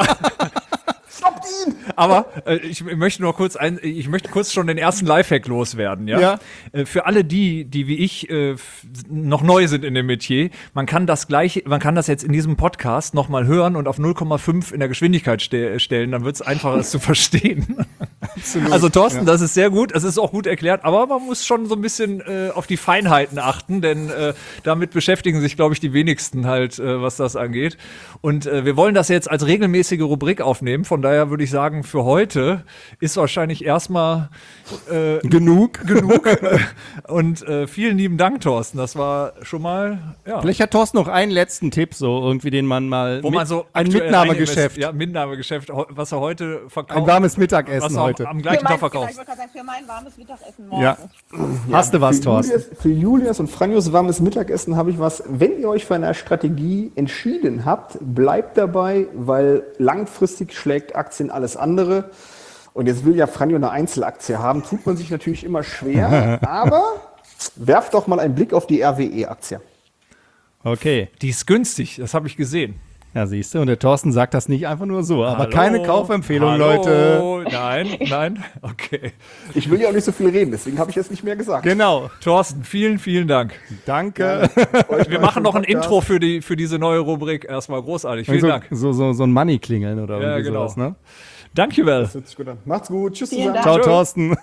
Stoppt ihn! Aber äh, ich möchte nur kurz ein, ich möchte kurz schon den ersten Lifehack loswerden, ja. Ja. Äh, für alle die, die wie ich äh, f- noch neu sind in dem Metier, man kann das gleiche, man kann das jetzt in diesem Podcast noch mal hören und auf null Komma fünf in der Geschwindigkeit ste stellen, dann wird es einfacher es zu verstehen. Absolut. Also Thorsten, Ja. das ist sehr gut, es ist auch gut erklärt, aber man muss schon so ein bisschen äh, auf die Feinheiten achten, denn äh, damit beschäftigen sich, glaube ich, die wenigsten halt, äh, was das angeht. Und äh, wir wollen das jetzt als regelmäßige Rubrik aufnehmen, von daher würde ich sagen, für heute ist wahrscheinlich erstmal äh, Genug. genug. Und äh, vielen lieben Dank, Thorsten, das war schon mal, ja. Vielleicht hat Thorsten noch einen letzten Tipp, so irgendwie, den man mal. Wo mit, man so ein aktuell Mitnahmegeschäft. reinvest- Ja, Mitnahmegeschäft, ho- was er heute verkauft. Ein warmes Mittagessen was er heute. Am, am Für gleichen mein, Tag genau, verkauft. ich wollte gerade sagen, für mein warmes Mittagessen morgen. Ja. Hast du was, für Thorsten? Julius, für Julius und Franjos warmes Mittagessen habe ich was. Wenn ihr euch für eine Strategie entschieden habt, bleibt dabei, weil langfristig schlägt Aktien alles andere. Und jetzt will ja Franjo eine Einzelaktie haben, tut man sich natürlich immer schwer, aber werft doch mal einen Blick auf die R W E-Aktie. Okay. Die ist günstig, das habe ich gesehen. Ja, siehst du, und der Thorsten sagt das nicht einfach nur so, aber Hallo? keine Kaufempfehlung, Hallo? Leute. Nein, nein, okay. Ich will ja auch nicht so viel reden, deswegen habe ich jetzt nicht mehr gesagt. Genau. Thorsten, vielen, vielen Dank. Danke. Euch Wir mal machen zum noch ein Podcast. Intro für, die, für diese neue Rubrik. Erstmal großartig. Vielen so, Dank. So, so, so ein Money-Klingeln oder Ja, irgendwie genau. sowas, ne? Danke, Well. Das hört sich gut an. Macht's gut. Tschüss Vielen zusammen. Dank. Ciao, Thorsten.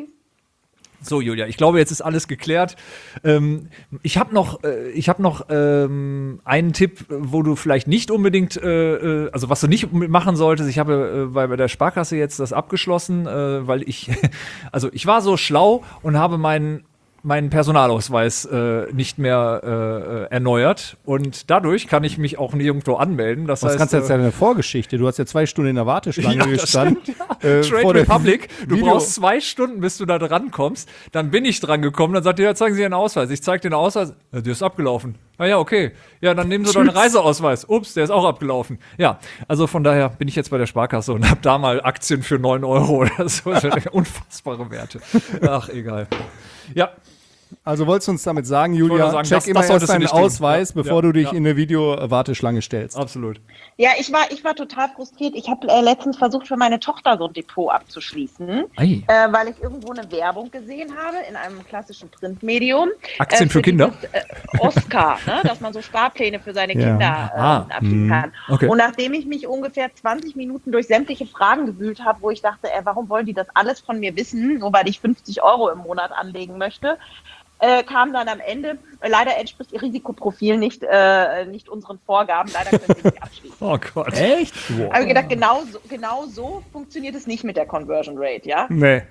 So, Julia, ich glaube, jetzt ist alles geklärt. Ähm, ich habe noch, äh, ich hab noch ähm, einen Tipp, wo du vielleicht nicht unbedingt, äh, äh, also was du nicht machen solltest. Ich habe äh, bei, bei der Sparkasse jetzt das abgeschlossen, äh, weil ich, also ich war so schlau und habe meinen meinen Personalausweis äh, nicht mehr äh, erneuert und dadurch kann ich mich auch nirgendwo anmelden. Das Was heißt, kannst du jetzt äh, deine Vorgeschichte? Du hast ja zwei Stunden in der Warteschlange Ja, das gestanden. stimmt, ja. äh, Trade vor der Republic, du Video- brauchst zwei Stunden, bis du da dran kommst. Dann bin ich dran gekommen, dann sagt er, ja, zeigen Sie Ihren Ausweis. Ich zeige den Ausweis, ja, der ist abgelaufen. Ah ja, okay. Ja, dann nehmen Sie doch einen Reiseausweis. Ups, der ist auch abgelaufen. Ja, also von daher bin ich jetzt bei der Sparkasse und habe da mal Aktien für neun Euro oder so. Unfassbare Werte. Ach, egal. Ja, Also wolltest du uns damit sagen, wollte Julia, sagen, check das- immer das erst solltest du deinen nicht tun. Ausweis, Ja. bevor Ja. du dich Ja. in eine Video-Warteschlange stellst. absolut. Ja, ich war, ich war total frustriert. Ich habe äh, letztens versucht, für meine Tochter so ein Depot abzuschließen, Ei. äh, weil ich irgendwo eine Werbung gesehen habe in einem klassischen Printmedium. Aktien für Kinder? Dieses, äh, Oscar, ne, dass man so Sparpläne für seine Ja. Kinder äh, Ah, abschließen kann. okay. Und nachdem ich mich ungefähr zwanzig Minuten durch sämtliche Fragen gewühlt habe, wo ich dachte, äh, warum wollen die das alles von mir wissen, nur weil ich fünfzig Euro im Monat anlegen möchte, äh, kam dann am Ende, äh, leider entspricht ihr Risikoprofil nicht, äh, nicht unseren Vorgaben, leider können sie nicht abschließen. Oh Gott. Echt? Habe ich gedacht, genau so, genau so funktioniert es nicht mit der Conversion Rate, ja? Nee.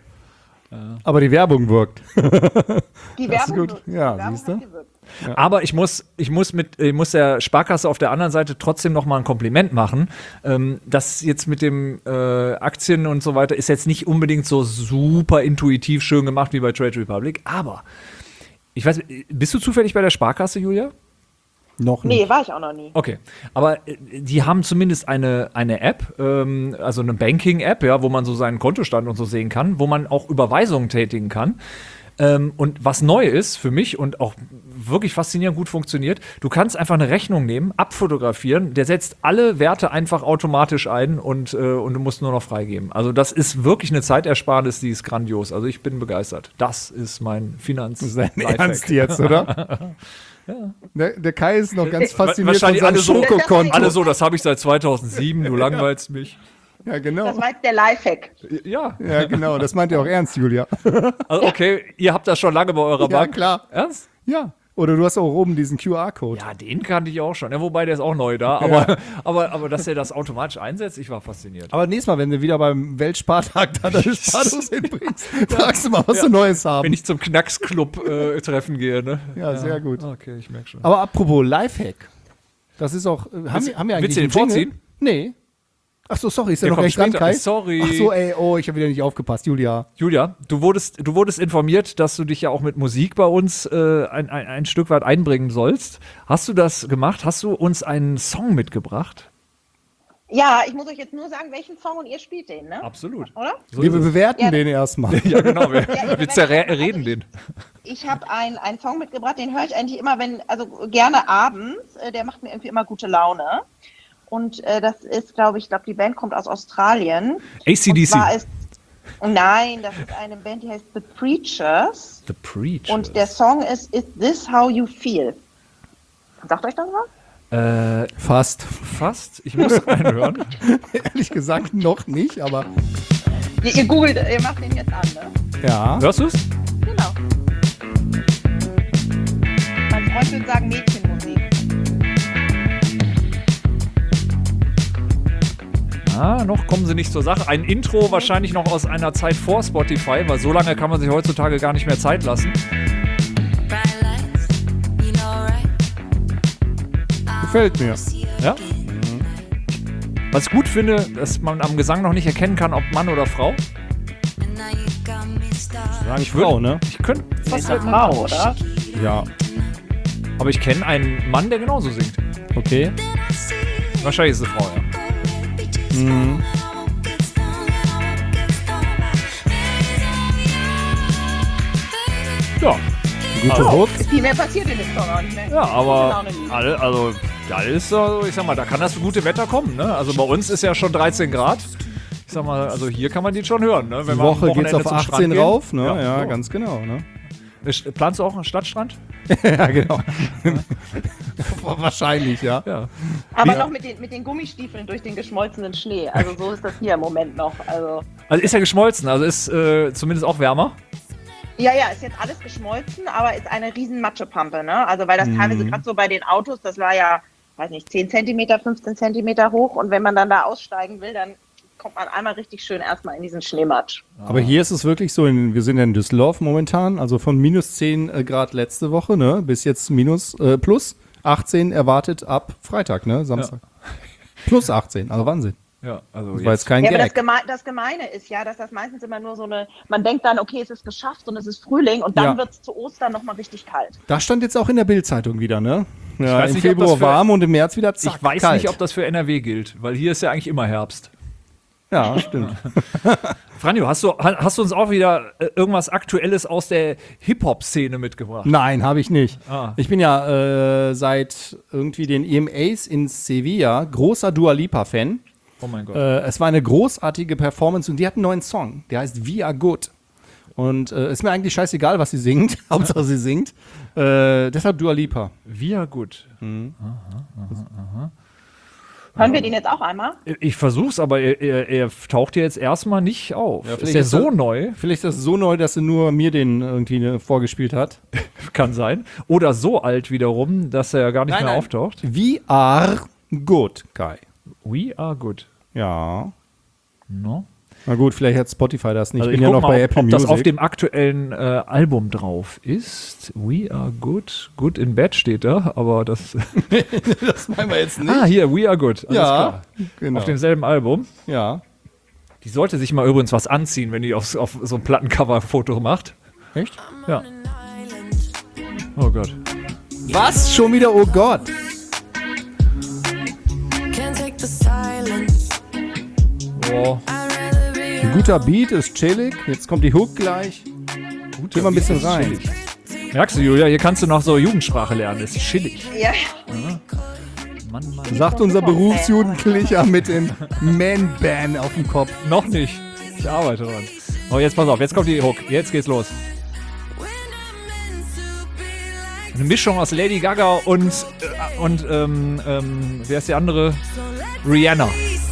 Aber die Werbung wirkt. Die Das ist Werbung, gut. wirkt. Die Ja, Werbung siehst du? hat gewirkt. Aber ich muss, ich muss mit, ich muss der Sparkasse auf der anderen Seite trotzdem noch mal ein Kompliment machen. Ähm, das jetzt mit dem äh, Aktien und so weiter ist jetzt nicht unbedingt so super intuitiv schön gemacht wie bei Trade Republic. Aber ich weiß, bist du zufällig bei der Sparkasse, Julia? Noch nicht. Nee, war ich auch noch nie. Okay, aber äh, die haben zumindest eine, eine App, ähm, also eine Banking-App, ja, wo man so seinen Kontostand und so sehen kann, wo man auch Überweisungen tätigen kann. Ähm, und was neu ist für mich und auch wirklich faszinierend gut funktioniert, du kannst einfach eine Rechnung nehmen, abfotografieren, der setzt alle Werte einfach automatisch ein und, äh, und du musst nur noch freigeben. Also das ist wirklich eine Zeitersparnis, die ist grandios. Also ich bin begeistert. Das ist mein Finanz. Das ist dein Lifehack. Ernst jetzt, oder? Der, der Kai ist noch ganz fasziniert von Wahrscheinlich seinem alle so, Schokokonto. alle so, das habe ich seit zweitausendsieben, du langweilst mich. Ja, genau. Das war jetzt der Lifehack. Ja, Ja, genau. Das meint ihr auch ernst, Julia. also okay, ihr habt das schon lange bei eurer Ja, Bank. klar. Ernst? Ja. Oder du hast auch oben diesen Q R-Code. Ja, den kannte ich auch schon. Ja, wobei, der ist auch neu da. Aber, aber, aber dass er das automatisch einsetzt, ich war fasziniert. Aber nächstes Mal, wenn du wieder beim Weltspartag da deine Spardos hinbringst, fragst du mal, was sie Neues haben. Wenn ich zum Knacksclub äh, treffen gehe, ne? Ja, sehr gut. Okay, ich merke schon. Aber apropos Lifehack. Das ist auch. Äh, haben, wir, haben wir eigentlich willst du den einen Jingle? vorziehen? Nee. Ach so, sorry, ist ja Der noch kommt recht dran, später. Kai? Sorry. Ach so, ey, oh, ich habe wieder nicht aufgepasst, Julia. Julia, du wurdest, du wurdest informiert, dass du dich ja auch mit Musik bei uns äh, ein, ein, ein Stück weit einbringen sollst. Hast du das gemacht? Hast du uns einen Song mitgebracht? Ja, ich muss euch jetzt nur sagen, welchen Song und ihr spielt den, ne? Absolut. Oder? So wir ist es. bewerten Ja. den erstmal. Ja, genau. Wir, Ja, wir zerreden den. Ich habe einen einen Song mitgebracht, den höre ich eigentlich immer, wenn, also gerne abends. Äh, der macht mir irgendwie immer gute Laune. Und äh, das ist, glaube ich, glaube die Band kommt aus Australien. A C D C. Und zwar ist, nein, das ist eine Band, die heißt The Preachers. The Preach. Und der Song ist Is This How You Feel? Sagt euch das was? Äh, Fast. fast. Ich muss reinhören. Ehrlich gesagt noch nicht, aber Ihr, ihr googelt, ihr macht den jetzt an, ne? Ja. Hörst du es? Genau. Mein Freund würde sagen Mädchenmusik. Ah, noch kommen sie nicht zur Sache. Ein Intro wahrscheinlich noch aus einer Zeit vor Spotify, weil so lange kann man sich heutzutage gar nicht mehr Zeit lassen. Gefällt mir. Ja? Was ich gut finde, dass man am Gesang noch nicht erkennen kann, ob Mann oder Frau. Sagen Frau, ne? Ich könnte fast Ist eine Frau, oder? Ja. Aber ich kenne einen Mann, der genauso singt. Okay. Wahrscheinlich ist es eine Frau, ja. Mhm. Ja, Gute Hook. Viel mehr passiert in dem Song auch nicht mehr. ja aber Genau, ne? alle, also da ist, also, ich sag mal, da kann das gute Wetter kommen. Ne? Also bei uns ist ja schon dreizehn Grad. Ich sag mal, also hier kann man die schon hören. Ne? Wenn Die wir am Woche geht's Wochenende auf zum Strand achtzehn gehen. rauf, ne? Ja, Ja, so. ganz genau, ne? Ist- Planst du auch einen Stadtstrand? Ja, genau. Wahrscheinlich, ja. Ja. Aber Wie- noch mit den, mit den Gummistiefeln durch den geschmolzenen Schnee. Also so ist das hier im Moment noch. Also Also ist ja geschmolzen, also ist äh, zumindest auch wärmer. ja, ja, ist jetzt alles geschmolzen, aber ist eine riesen Matschepampe, ne? Also weil das teilweise gerade so bei den Autos, das war ja, weiß nicht, zehn Zentimeter, fünfzehn Zentimeter hoch und wenn man dann da aussteigen will, dann kommt man einmal richtig schön erstmal in diesen Schneematsch. Aber hier ist es wirklich so, in, wir sind ja in Düsseldorf momentan, also von minus zehn äh, Grad letzte Woche, ne, bis jetzt minus, äh, plus achtzehn erwartet ab Freitag, ne, Samstag. Plus achtzehn, also Wahnsinn. Ja, also Das war jetzt kein Ja, aber das, Gag. Geme das Gemeine ist ja, dass das meistens immer nur so eine, man denkt dann, okay, es ist geschafft und es ist Frühling und dann Ja. wird es zu Ostern nochmal richtig kalt. Das stand jetzt auch in der Bild-Zeitung wieder, ne? Ja, weiß im nicht, ob das Februar für- warm und im März wieder zack, ich weiß kalt. nicht, ob das für N R W gilt, weil hier ist ja eigentlich immer Herbst. Ja, stimmt. Franjo, hast du, ha- hast du uns auch wieder äh, irgendwas Aktuelles aus der Hip-Hop-Szene mitgebracht? Nein, habe ich nicht. Ah. Ich bin ja äh, seit irgendwie den E M As in Sevilla großer Dua Lipa-Fan. Oh mein Gott. Äh, es war eine großartige Performance und die hat einen neuen Song, der heißt We Are Good. Und äh, ist mir eigentlich scheißegal, was sie singt. Hauptsache sie singt. Äh, deshalb Dua Lipa. Wir gut. Hören wir den jetzt auch einmal? Ich versuch's, aber er, er, er taucht hier jetzt erstmal nicht auf. Ja, ist vielleicht der ist so er- neu? Vielleicht ist das so neu, dass sie nur mir den irgendwie ne, vorgespielt hat. Kann sein. Oder so alt wiederum, dass er gar nicht Nein, mehr nein. auftaucht. We Are Good, Kai. We are good. Ja. No? Na gut, vielleicht hat Spotify das nicht. Also ich ich bin ja guck noch mal, bei ob, Apple ob Music. das auf dem aktuellen äh, Album drauf ist. We are good. Good in bed steht da, aber das. das meinen wir jetzt nicht. ah, hier, We are good. Alles ja, klar. genau. Auf demselben Album. Ja. Die sollte sich mal übrigens was anziehen, wenn die aufs, auf so ein Plattencover-Foto macht. Echt? Ja. Oh Gott. Was? Schon wieder? Oh Gott. Oh, Ein guter Beat ist chillig. Jetzt kommt die Hook gleich. gut. Geh mal ein bisschen rein. Chillig. Merkst du, Julia, hier kannst du noch so Jugendsprache lernen. Ist chillig. Ja. Mann, Mann. Sagt unser Berufsjugendlicher mit dem Man-Ban auf dem Kopf. Noch nicht. Ich arbeite dran. Oh, jetzt pass auf, jetzt kommt die Hook. Jetzt geht's los. Eine Mischung aus Lady Gaga und, äh, und ähm, ähm, wer ist die andere? Rihanna.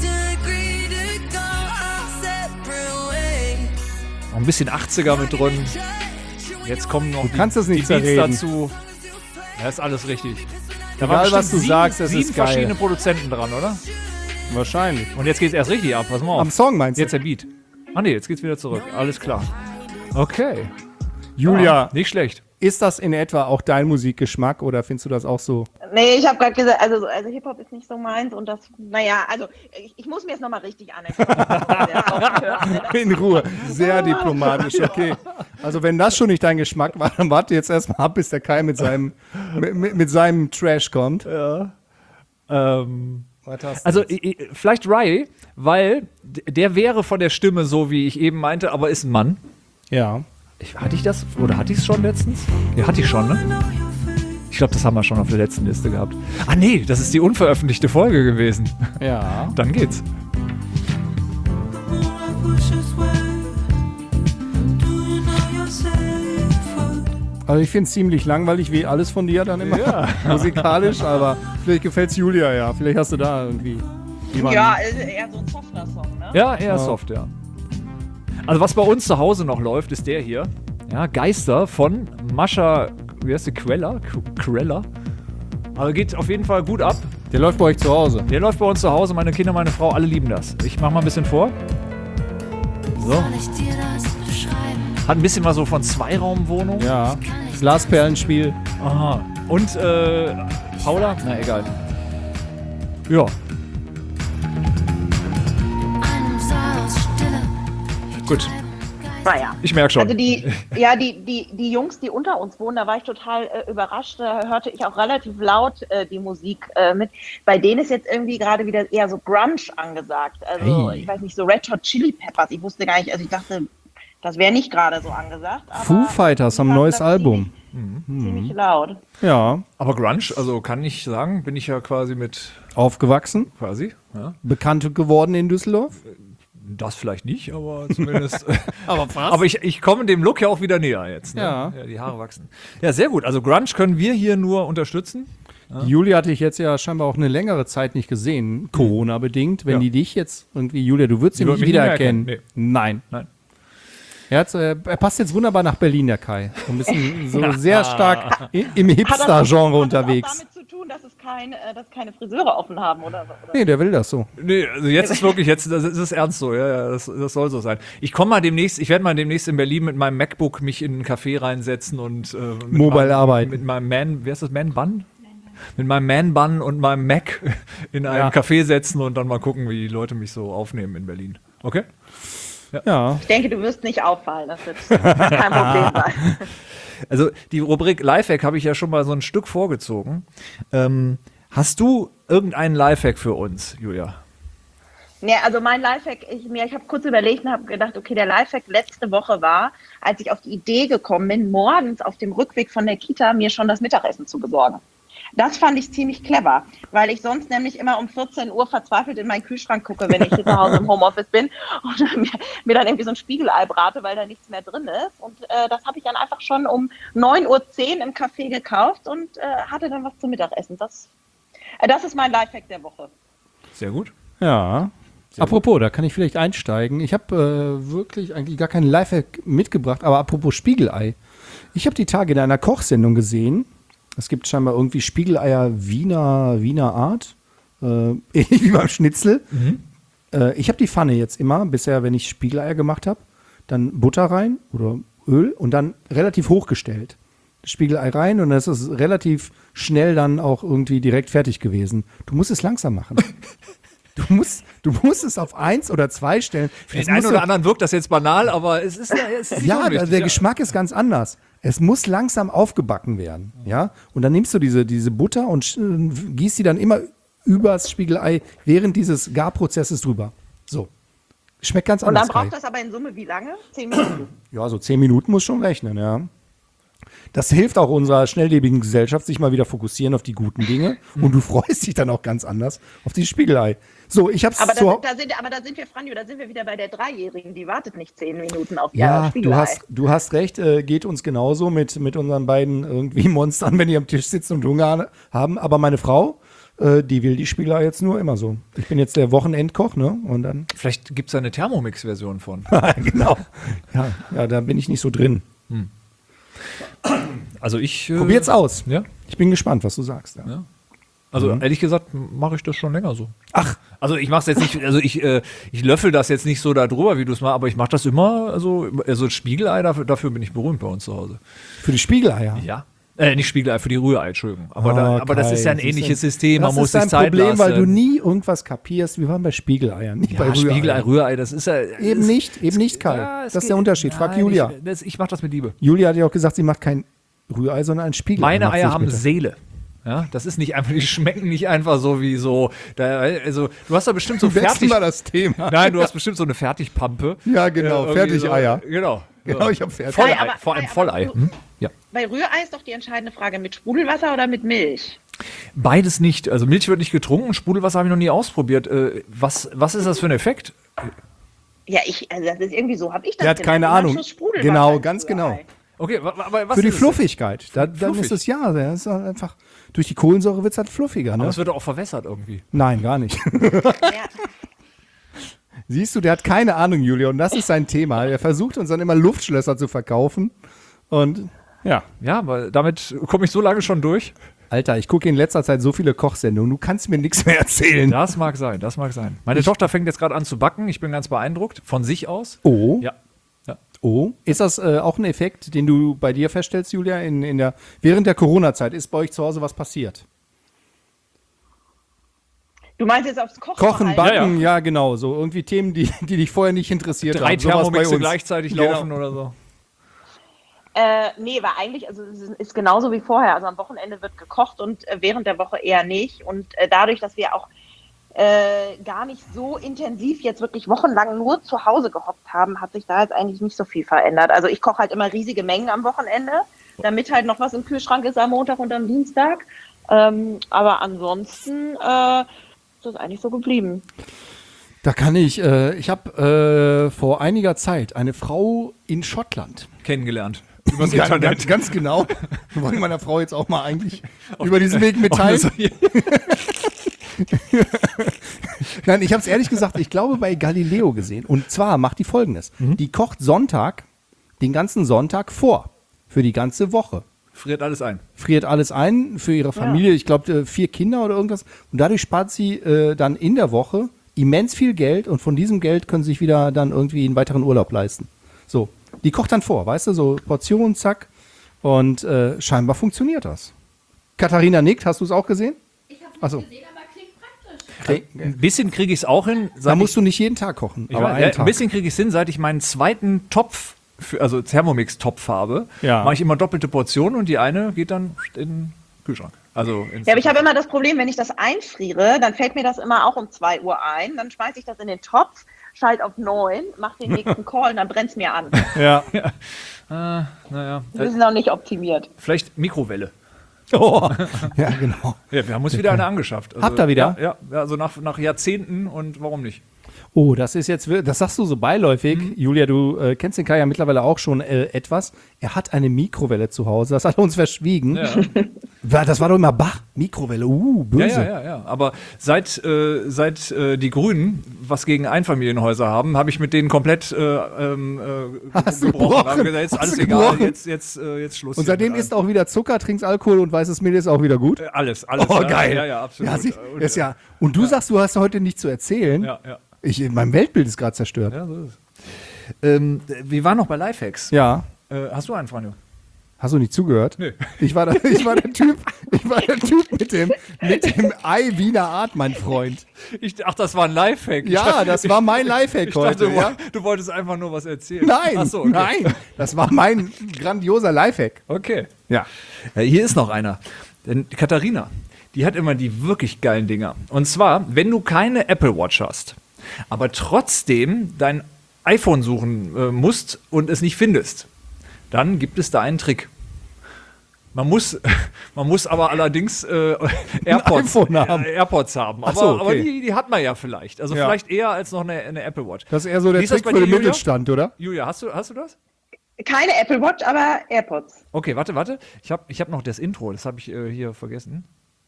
Auch ein bisschen achtziger mit drin. Jetzt kommen noch Du kannst die, das nicht die Beats zerreden. dazu. Ja, ist alles richtig. Da Egal, waren was bestimmt du sieben, sagst, es sieben ist geil. verschiedene Produzenten dran, oder? Wahrscheinlich. Und jetzt geht's erst richtig ab. Pass mal auf. Am Song meinst du? Jetzt der Beat. Ah ne, jetzt geht's wieder zurück. Alles klar. Okay. Julia, Ah, nicht schlecht. ist das in etwa auch dein Musikgeschmack oder findest du das auch so? Nee, ich habe gerade gesagt, also, also Hip-Hop ist nicht so meins und das, naja, also ich, ich muss mir jetzt nochmal richtig anerkennen. In Ruhe. Sehr diplomatisch, okay. Also wenn das schon nicht dein Geschmack war, dann warte jetzt erstmal ab, bis der Kai mit seinem, mit, mit, mit seinem Trash kommt. Ähm, Was hast du also jetzt? i- i- vielleicht Riley, weil d- der wäre von der Stimme so, wie ich eben meinte, aber ist ein Mann. Ja. Ich, hatte ich das? Oder hatte ich es schon letztens? Ja, hatte ich schon, ne? Ich glaube, das haben wir schon auf der letzten Liste gehabt. Ah nee, das ist die unveröffentlichte Folge gewesen. Ja. Dann geht's. Also ich finde es ziemlich langweilig, wie alles von dir dann immer. Ja. Musikalisch, aber vielleicht gefällt es Julia ja. Vielleicht hast du da irgendwie jemanden. Ja, also eher so ein softer Song, ne? Ja, eher Ja. soft, ja. Also was bei uns zu Hause noch läuft, ist der hier. Ja, Geister von Mascha, wie heißt die, Queller? Queller? Also geht auf jeden Fall gut ab. Der läuft bei euch zu Hause. Der läuft bei uns zu Hause, meine Kinder, meine Frau, alle lieben das. Ich mach mal ein bisschen vor. So. Hat ein bisschen was so von Zweiraumwohnung. Ja. Glasperlenspiel. Aha. Und, äh, Paula? Na, egal. Ja. Gut. Naja. Ich merke schon. Also die, ja, die, die, die Jungs, die unter uns wohnen, da war ich total äh, überrascht. Da hörte ich auch relativ laut äh, die Musik äh, mit. Bei denen ist jetzt irgendwie gerade wieder eher so Grunge angesagt. Also, Hey. ich weiß nicht, so Red Hot Chili Peppers. Ich wusste gar nicht, also ich dachte, das wäre nicht gerade so angesagt. Aber Foo Fighters die haben ein waren neues da Album. Ziemlich, ziemlich laut. Ja. Aber Grunge, also kann ich sagen, bin ich ja quasi mit, Aufgewachsen. quasi, ja. Bekannt geworden in Düsseldorf. Das vielleicht nicht, aber zumindest. Aber fast. Aber ich, ich komme dem Look ja auch wieder näher jetzt. Ne? Ja. Die Haare wachsen. Ja, sehr gut. Also Grunge können wir hier nur unterstützen. Die Julia hatte ich jetzt ja scheinbar auch eine längere Zeit nicht gesehen, Corona-bedingt. Wenn Ja. die dich jetzt irgendwie, Julia, du würdest Die ihn wird nicht mich nicht mehr wiedererkennen. erkennen, Nein. Nein. Er, hat, äh, er passt jetzt wunderbar nach Berlin, der Kai. So ein bisschen so sehr stark i- im Hat das- Hipster-Genre hat das unterwegs. auch damit zu tun, dass es kein, äh, dass keine Friseure offen haben oder so? Oder? Nee, der will das so. Nee, also jetzt ist wirklich, jetzt das ist ernst so, ja, ja, das, das soll so sein. Ich komme mal demnächst, ich werde mal demnächst in Berlin mit meinem MacBook mich in einen Café reinsetzen und äh, mit Mobile meinem, arbeiten. Mit meinem Man, wie heißt das, Man-Bun? Mit meinem Man-Bun und meinem Mac in einem Ja. Café setzen und dann mal gucken, wie die Leute mich so aufnehmen in Berlin. Okay? Ja. Ich denke, du wirst nicht auffallen. Das wird kein Problem sein. Also die Rubrik Lifehack habe ich ja schon mal so ein Stück vorgezogen. Ähm, hast du irgendeinen Lifehack für uns, Julia? Ja, also mein Lifehack, ich, mir, ich habe kurz überlegt und habe gedacht, okay, der Lifehack letzte Woche war, als ich auf die Idee gekommen bin, morgens auf dem Rückweg von der Kita mir schon das Mittagessen zu besorgen. Das fand ich ziemlich clever, weil ich sonst nämlich immer um vierzehn Uhr verzweifelt in meinen Kühlschrank gucke, wenn ich hier zu Hause im Homeoffice bin und dann mir, mir dann irgendwie so ein Spiegelei brate, weil da nichts mehr drin ist. Und äh, das habe ich dann einfach schon um neun Uhr zehn im Café gekauft und äh, hatte dann was zum Mittagessen. Das, äh, das ist mein Lifehack der Woche. Sehr gut. Ja. Apropos, da kann ich vielleicht einsteigen. Ich habe äh, wirklich eigentlich gar keinen Lifehack mitgebracht, aber apropos Spiegelei. Ich habe die Tage in einer Kochsendung gesehen. Es gibt scheinbar irgendwie Spiegeleier Wiener, Wiener Art. Äh, ähnlich wie beim Schnitzel. Äh, ich habe die Pfanne jetzt immer, bisher, wenn ich Spiegeleier gemacht habe, dann Butter rein oder Öl und dann relativ hochgestellt. Das Spiegelei rein und das ist relativ schnell dann auch irgendwie direkt fertig gewesen. Du musst es langsam machen. Du musst, du musst es auf eins oder zwei stellen. Für Es den einen muss oder so- anderen wirkt das jetzt banal, aber es ist, es ist nicht Ja, unwichtig, der, der ja. Geschmack ist ganz anders. Es muss langsam aufgebacken werden, ja. Und dann nimmst du diese, diese Butter und sch- äh, gießt die dann immer übers Spiegelei während dieses Garprozesses drüber. So. Schmeckt ganz Und anders. dann braucht Kai. das aber in Summe wie lange? Zehn Minuten. Ja, so zehn Minuten muss schon rechnen, ja. Das hilft auch unserer schnelllebigen Gesellschaft, sich mal wieder fokussieren auf die guten Dinge. Und du freust dich dann auch ganz anders auf die Spiegelei. So, ich hab's Aber da, so. sind- da sind, aber da sind wir, Franjo, da sind wir wieder bei der Dreijährigen. Die wartet nicht zehn Minuten auf ihr Ja, du Spiegelei. hast, du hast recht, äh, geht uns genauso mit, mit unseren beiden irgendwie Monstern, wenn die am Tisch sitzen und Hunger haben. Aber meine Frau, äh, die will die Spiegelei jetzt nur immer so. Ich bin jetzt der Wochenendkoch, ne? Und dann, Vielleicht gibt es eine Thermomix-Version von. genau. Ja, ja, da bin ich nicht so drin. Also ich. Äh, Probiert's aus. Ja. Ich bin gespannt, was du sagst. Ja. Ja. Also Mhm. ehrlich gesagt mache ich das schon länger so. Ach, also ich mache es jetzt nicht, also ich, äh, ich löffel das jetzt nicht so da drüber, wie du es machst, aber ich mache das immer, also, also Spiegelei, dafür, dafür bin ich berühmt bei uns zu Hause. Für die Spiegeleier. Ja. Äh, nicht Spiegelei, für die Rührei, Entschuldigung. Aber, Oh, da, aber das Kai, ist ja ein siehst du? ähnliches System, Das man muss ist dein sich Zeit Problem, lassen. weil du nie irgendwas kapierst. Wir waren bei Spiegeleiern, nicht bei ja, Rührei. Spiegelei, Rührei, das ist ja. Eben es- nicht, eben nicht, Kai. Ja, es das ist geht- der Unterschied. Frag Nein, Julia. Ich, das, ich mache das mit Liebe. Julia hat ja auch gesagt, sie macht kein Rührei, sondern ein Spiegelei. Meine Macht Eier sich haben bitte. Seele. Ja, das ist nicht einfach, die schmecken nicht einfach so wie so. Da, also, du hast da bestimmt so Wechseln fertig. wir das Thema. Nein, du hast bestimmt so eine Fertigpampe. Ja, genau, irgendwie Fertigeier. So, genau. Genau, ich habe fertig. Vollei, Kai, aber- vor allem Kai, Vollei. aber- Hm? Ja. Bei Rührei ist doch die entscheidende Frage, mit Sprudelwasser oder mit Milch? Beides nicht. Also Milch wird nicht getrunken, Sprudelwasser habe ich noch nie ausprobiert. Äh, was, was ist das für ein Effekt? Ja, ich, also das ist irgendwie so, habe ich das Der hat genannt. keine Immer Ahnung. Schuss Sprudelwasser Genau, ins ganz Rührei. genau. Okay, wa- aber was Für die ist es? Fluffigkeit. Da, dann Fluffig. ist es ja, das ist halt einfach, durch die Kohlensäure wird es halt fluffiger. Aber Ne? es wird doch auch verwässert irgendwie. Nein, gar nicht. Ja. Siehst du, der hat keine Ahnung, Julia, und das ist sein Thema. Er versucht uns dann immer Luftschlösser zu verkaufen und ja. Ja, weil damit komme ich so lange schon durch. Alter, ich gucke in letzter Zeit so viele Kochsendungen, du kannst mir nichts mehr erzählen. Das mag sein, das mag sein. Meine Tochter fängt jetzt gerade an zu backen. Ich bin ganz beeindruckt. Von sich aus. Oh, Ja. ja. oh. Ist das äh, auch ein Effekt, den du bei dir feststellst, Julia, in, in der, während der Corona-Zeit? Ist bei euch zu Hause was passiert? Du meinst jetzt aufs Kochen? Kochen, Backen, Ja, ja, genau. So irgendwie Themen, die, die dich vorher nicht interessiert Drei haben. Sowas bei Thermomixe uns. gleichzeitig Genau. laufen oder so. Äh, nee, war eigentlich, also es ist- ist genauso wie vorher. Also am Wochenende wird gekocht und äh, während der Woche eher nicht. Und äh, dadurch, dass wir auch äh, gar nicht so intensiv jetzt wirklich wochenlang nur zu Hause gehockt haben, hat sich da jetzt eigentlich nicht so viel verändert. Also ich koche halt immer riesige Mengen am Wochenende, damit halt noch was im Kühlschrank ist am Montag und am Dienstag. Ähm, aber ansonsten äh, ist das eigentlich so geblieben. Da kann ich, äh, ich habe äh, vor einiger Zeit eine Frau in Schottland. Kennengelernt. Übers Ganz, Internet. ganz, ganz genau. Wir wollen meiner Frau jetzt auch mal eigentlich über diesen Weg mitteilen. Nein, ich habe es ehrlich gesagt, ich glaube bei Galileo gesehen. Und zwar macht die Folgendes. Die kocht Sonntag, den ganzen Sonntag vor. Für die ganze Woche. Friert alles ein. Friert alles ein für ihre Familie. Ich glaube, vier Kinder oder irgendwas. Und dadurch spart sie äh, dann in der Woche immens viel Geld. Und von diesem Geld können sie sich wieder dann irgendwie einen weiteren Urlaub leisten. So, die kocht dann vor, weißt du, so Portionen, zack. Und äh, scheinbar funktioniert das. Katharina nickt, hast du es auch gesehen? Ich habe es Ach so. nicht gesehen, aber klingt praktisch. Ein bisschen kriege ich es auch hin. Da seit musst ich, du nicht jeden Tag kochen, ich aber weiß, einen ja, ein Tag. bisschen kriege ich es hin, seit ich meinen zweiten Topf, für, also Thermomix-Topf habe. Ja. Mache ich immer doppelte Portionen und die eine geht dann in den Kühlschrank. Also ins Ja, aber ich habe immer das Problem, wenn ich das einfriere, dann fällt mir das immer auch um zwei Uhr ein. Dann schmeiße ich das in den Topf, schalte auf neun, mache den nächsten Call und dann brennt es mir an. Ja. Ah, naja. Das ist noch nicht optimiert. Vielleicht Mikrowelle. Oh. Ja, genau. Ja, wir haben uns wieder eine angeschafft. Also, Habt ihr wieder? Ja, ja, also nach, nach Jahrzehnten und warum nicht? Oh, das ist jetzt, wir- das sagst du so beiläufig. Julia, du äh, kennst den Kai ja mittlerweile auch schon äh, etwas. Er hat eine Mikrowelle zu Hause, das hat er uns verschwiegen. Ja. War- Das war doch immer Bach, Mikrowelle, uh, Ja, böse. ja, ja, ja. Aber seit, äh, seit äh, die Grünen was gegen Einfamilienhäuser haben, habe ich mit denen komplett äh, ähm, äh, Hast du gebrochen. gebrochen? Habe gesagt, jetzt Hast alles du egal, gebrochen? jetzt, jetzt, äh, jetzt Schluss. Und hier seitdem mit isst auch wieder Zucker, trinkst Alkohol und weißes Mehl ist auch wieder gut. allem. Äh, alles, alles. Oh, ja, geil. Ja, ja, absolut. Ja, sie, Und, ist ja, und du sagst, du hast heute nichts zu erzählen. ja, ja. Ich, mein Weltbild ist gerade zerstört. Ja, so ist es. Ähm, wir waren noch bei Lifehacks. Ja. Äh, hast du einen, Franjo? Hast du nicht zugehört? Nö. Ich war, der, ich war der Typ, ich war der Typ mit dem, mit dem Ei Wiener Art, mein Freund. Ich, ach, das war ein Lifehack. Ich Ja, dachte- das war mein Lifehack ich dachte, heute. du, Ja? du wolltest einfach nur was erzählen. Nein, Ach so, okay. nein, das war mein grandioser Lifehack. Okay. Ja. Ja, hier ist noch einer. Denn Katharina, die hat immer die wirklich geilen Dinger. Und zwar, wenn du keine Apple Watch hast, aber trotzdem dein iPhone suchen äh, musst und es nicht findest, dann gibt es da einen Trick. Man muss, man muss aber allerdings äh, AirPods, iPhone haben. äh, AirPods haben. Aber, Ach so, okay. aber die, die hat man ja vielleicht. Also Ja. vielleicht eher als noch eine, eine Apple Watch. Das ist eher so der Wie ist das Trick bei für dir, den Julia? Mittelstand, oder? Julia, hast du, hast du das? Keine Apple Watch, aber AirPods. Okay, warte, warte. Ich habe ich hab noch das Intro, das habe ich äh, hier vergessen.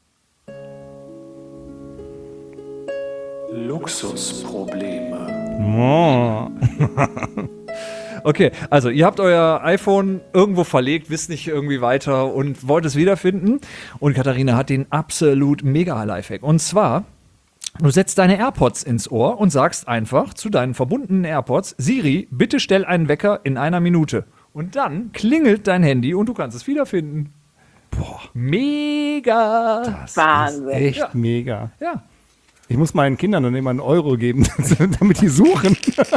Luxusprobleme. Okay, also ihr habt euer iPhone irgendwo verlegt, wisst nicht irgendwie weiter und wollt es wiederfinden. Und Katharina hat den absolut mega Lifehack. Und zwar, du setzt deine AirPods ins Ohr und sagst einfach zu deinen verbundenen AirPods, Siri, bitte stell einen Wecker in einer Minute. Und dann klingelt dein Handy und du kannst es wiederfinden. Boah, mega. Wahnsinn. Echt Ja. mega. Ja. Ich muss meinen Kindern dann immer einen Euro geben, damit die suchen.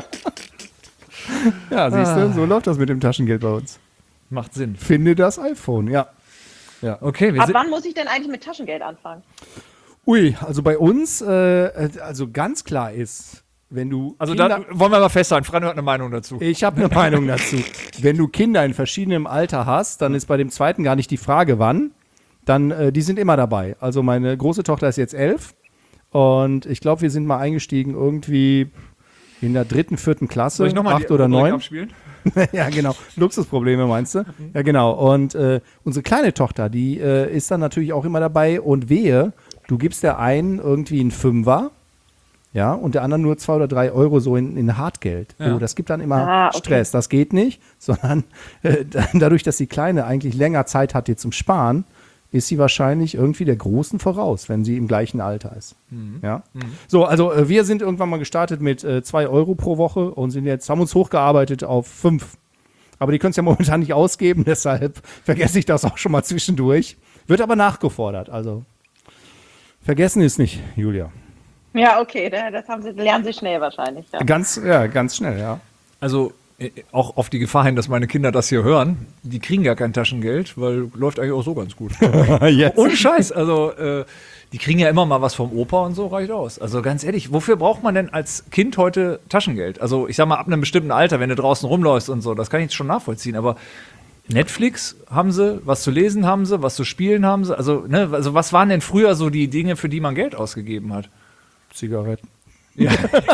Ja, siehst Ah. du, so läuft das mit dem Taschengeld bei uns. Macht Sinn. Finde das iPhone, ja. Okay, wir Ab sind. wann muss ich denn eigentlich mit Taschengeld anfangen? Ui, also bei uns, äh, also ganz klar ist, wenn du Also Kinder, da wollen wir mal festhalten, Franjo hat eine Meinung dazu. ich habe eine Meinung dazu. Wenn du Kinder in verschiedenem Alter hast, dann ist bei dem zweiten gar nicht die Frage, wann. Dann, äh, die sind immer dabei. Also meine große Tochter ist jetzt elf und ich glaube, wir sind mal eingestiegen irgendwie in der dritten, vierten Klasse, Soll ich nochmal acht oder neun. abspielen? Ja, genau. Luxusprobleme meinst du? Ja, genau. Und äh, unsere kleine Tochter, die äh, ist dann natürlich auch immer dabei und wehe, du gibst der einen irgendwie einen Fünfer Ja, und der andere nur zwei oder drei Euro so in, in Hartgeld. Ja. Oh, das gibt dann immer Ah, okay. Stress. Das geht nicht, sondern äh, dadurch, dass die Kleine eigentlich länger Zeit hat, die zum Sparen, ist sie wahrscheinlich irgendwie der Großen voraus, wenn sie im gleichen Alter ist. Ja? So, also äh, wir sind irgendwann mal gestartet mit äh, zwei Euro pro Woche und sind jetzt, haben uns hochgearbeitet auf fünf. Aber die können es ja momentan nicht ausgeben, deshalb vergesse ich das auch schon mal zwischendurch. Wird aber nachgefordert, also vergessen ist nicht, Julia. Ja, okay, da- das haben sie, lernen sie schnell wahrscheinlich. Ja. Ganz, ja, ganz schnell, ja. Also äh, auch auf die Gefahr hin, dass meine Kinder das hier hören, die kriegen gar kein Taschengeld, weil läuft eigentlich auch so ganz gut. Jetzt. Ohne Scheiß, also äh, die kriegen ja immer mal was vom Opa und so, reicht aus. Also ganz ehrlich, wofür braucht man denn als Kind heute Taschengeld? Also ich sag mal, ab einem bestimmten Alter, wenn du draußen rumläufst und so, das kann ich jetzt schon nachvollziehen, aber Netflix haben sie, was zu lesen haben sie, was zu spielen haben sie, also, ne, also was waren denn früher so die Dinge, für die man Geld ausgegeben hat? Zigaretten. Ja,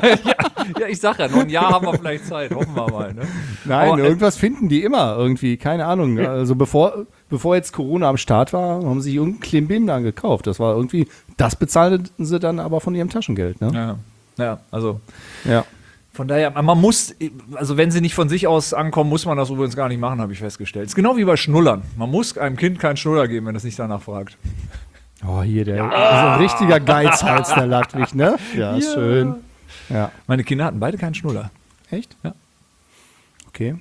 ich sag ja, noch ein Jahr haben wir vielleicht Zeit, hoffen wir mal. Ne? Nein, Aber, äh, irgendwas finden die immer irgendwie, keine Ahnung. Also bevor, bevor jetzt Corona am Start war, haben sie irgendein Klimbim dann gekauft. Das war irgendwie, das bezahlten sie dann aber von ihrem Taschengeld. Ne? Ja, ja, also Ja. von daher, man muss, also wenn sie nicht von sich aus ankommen, muss man das übrigens gar nicht machen, habe ich festgestellt. Es ist genau wie bei Schnullern. Man muss einem Kind keinen Schnuller geben, wenn es nicht danach fragt. Oh, hier, der ist ein richtiger Geizhals, der Ludwig, ne? Ja, ist schön. Ja. Meine Kinder hatten beide keinen Schnuller. Echt? Ja. Okay.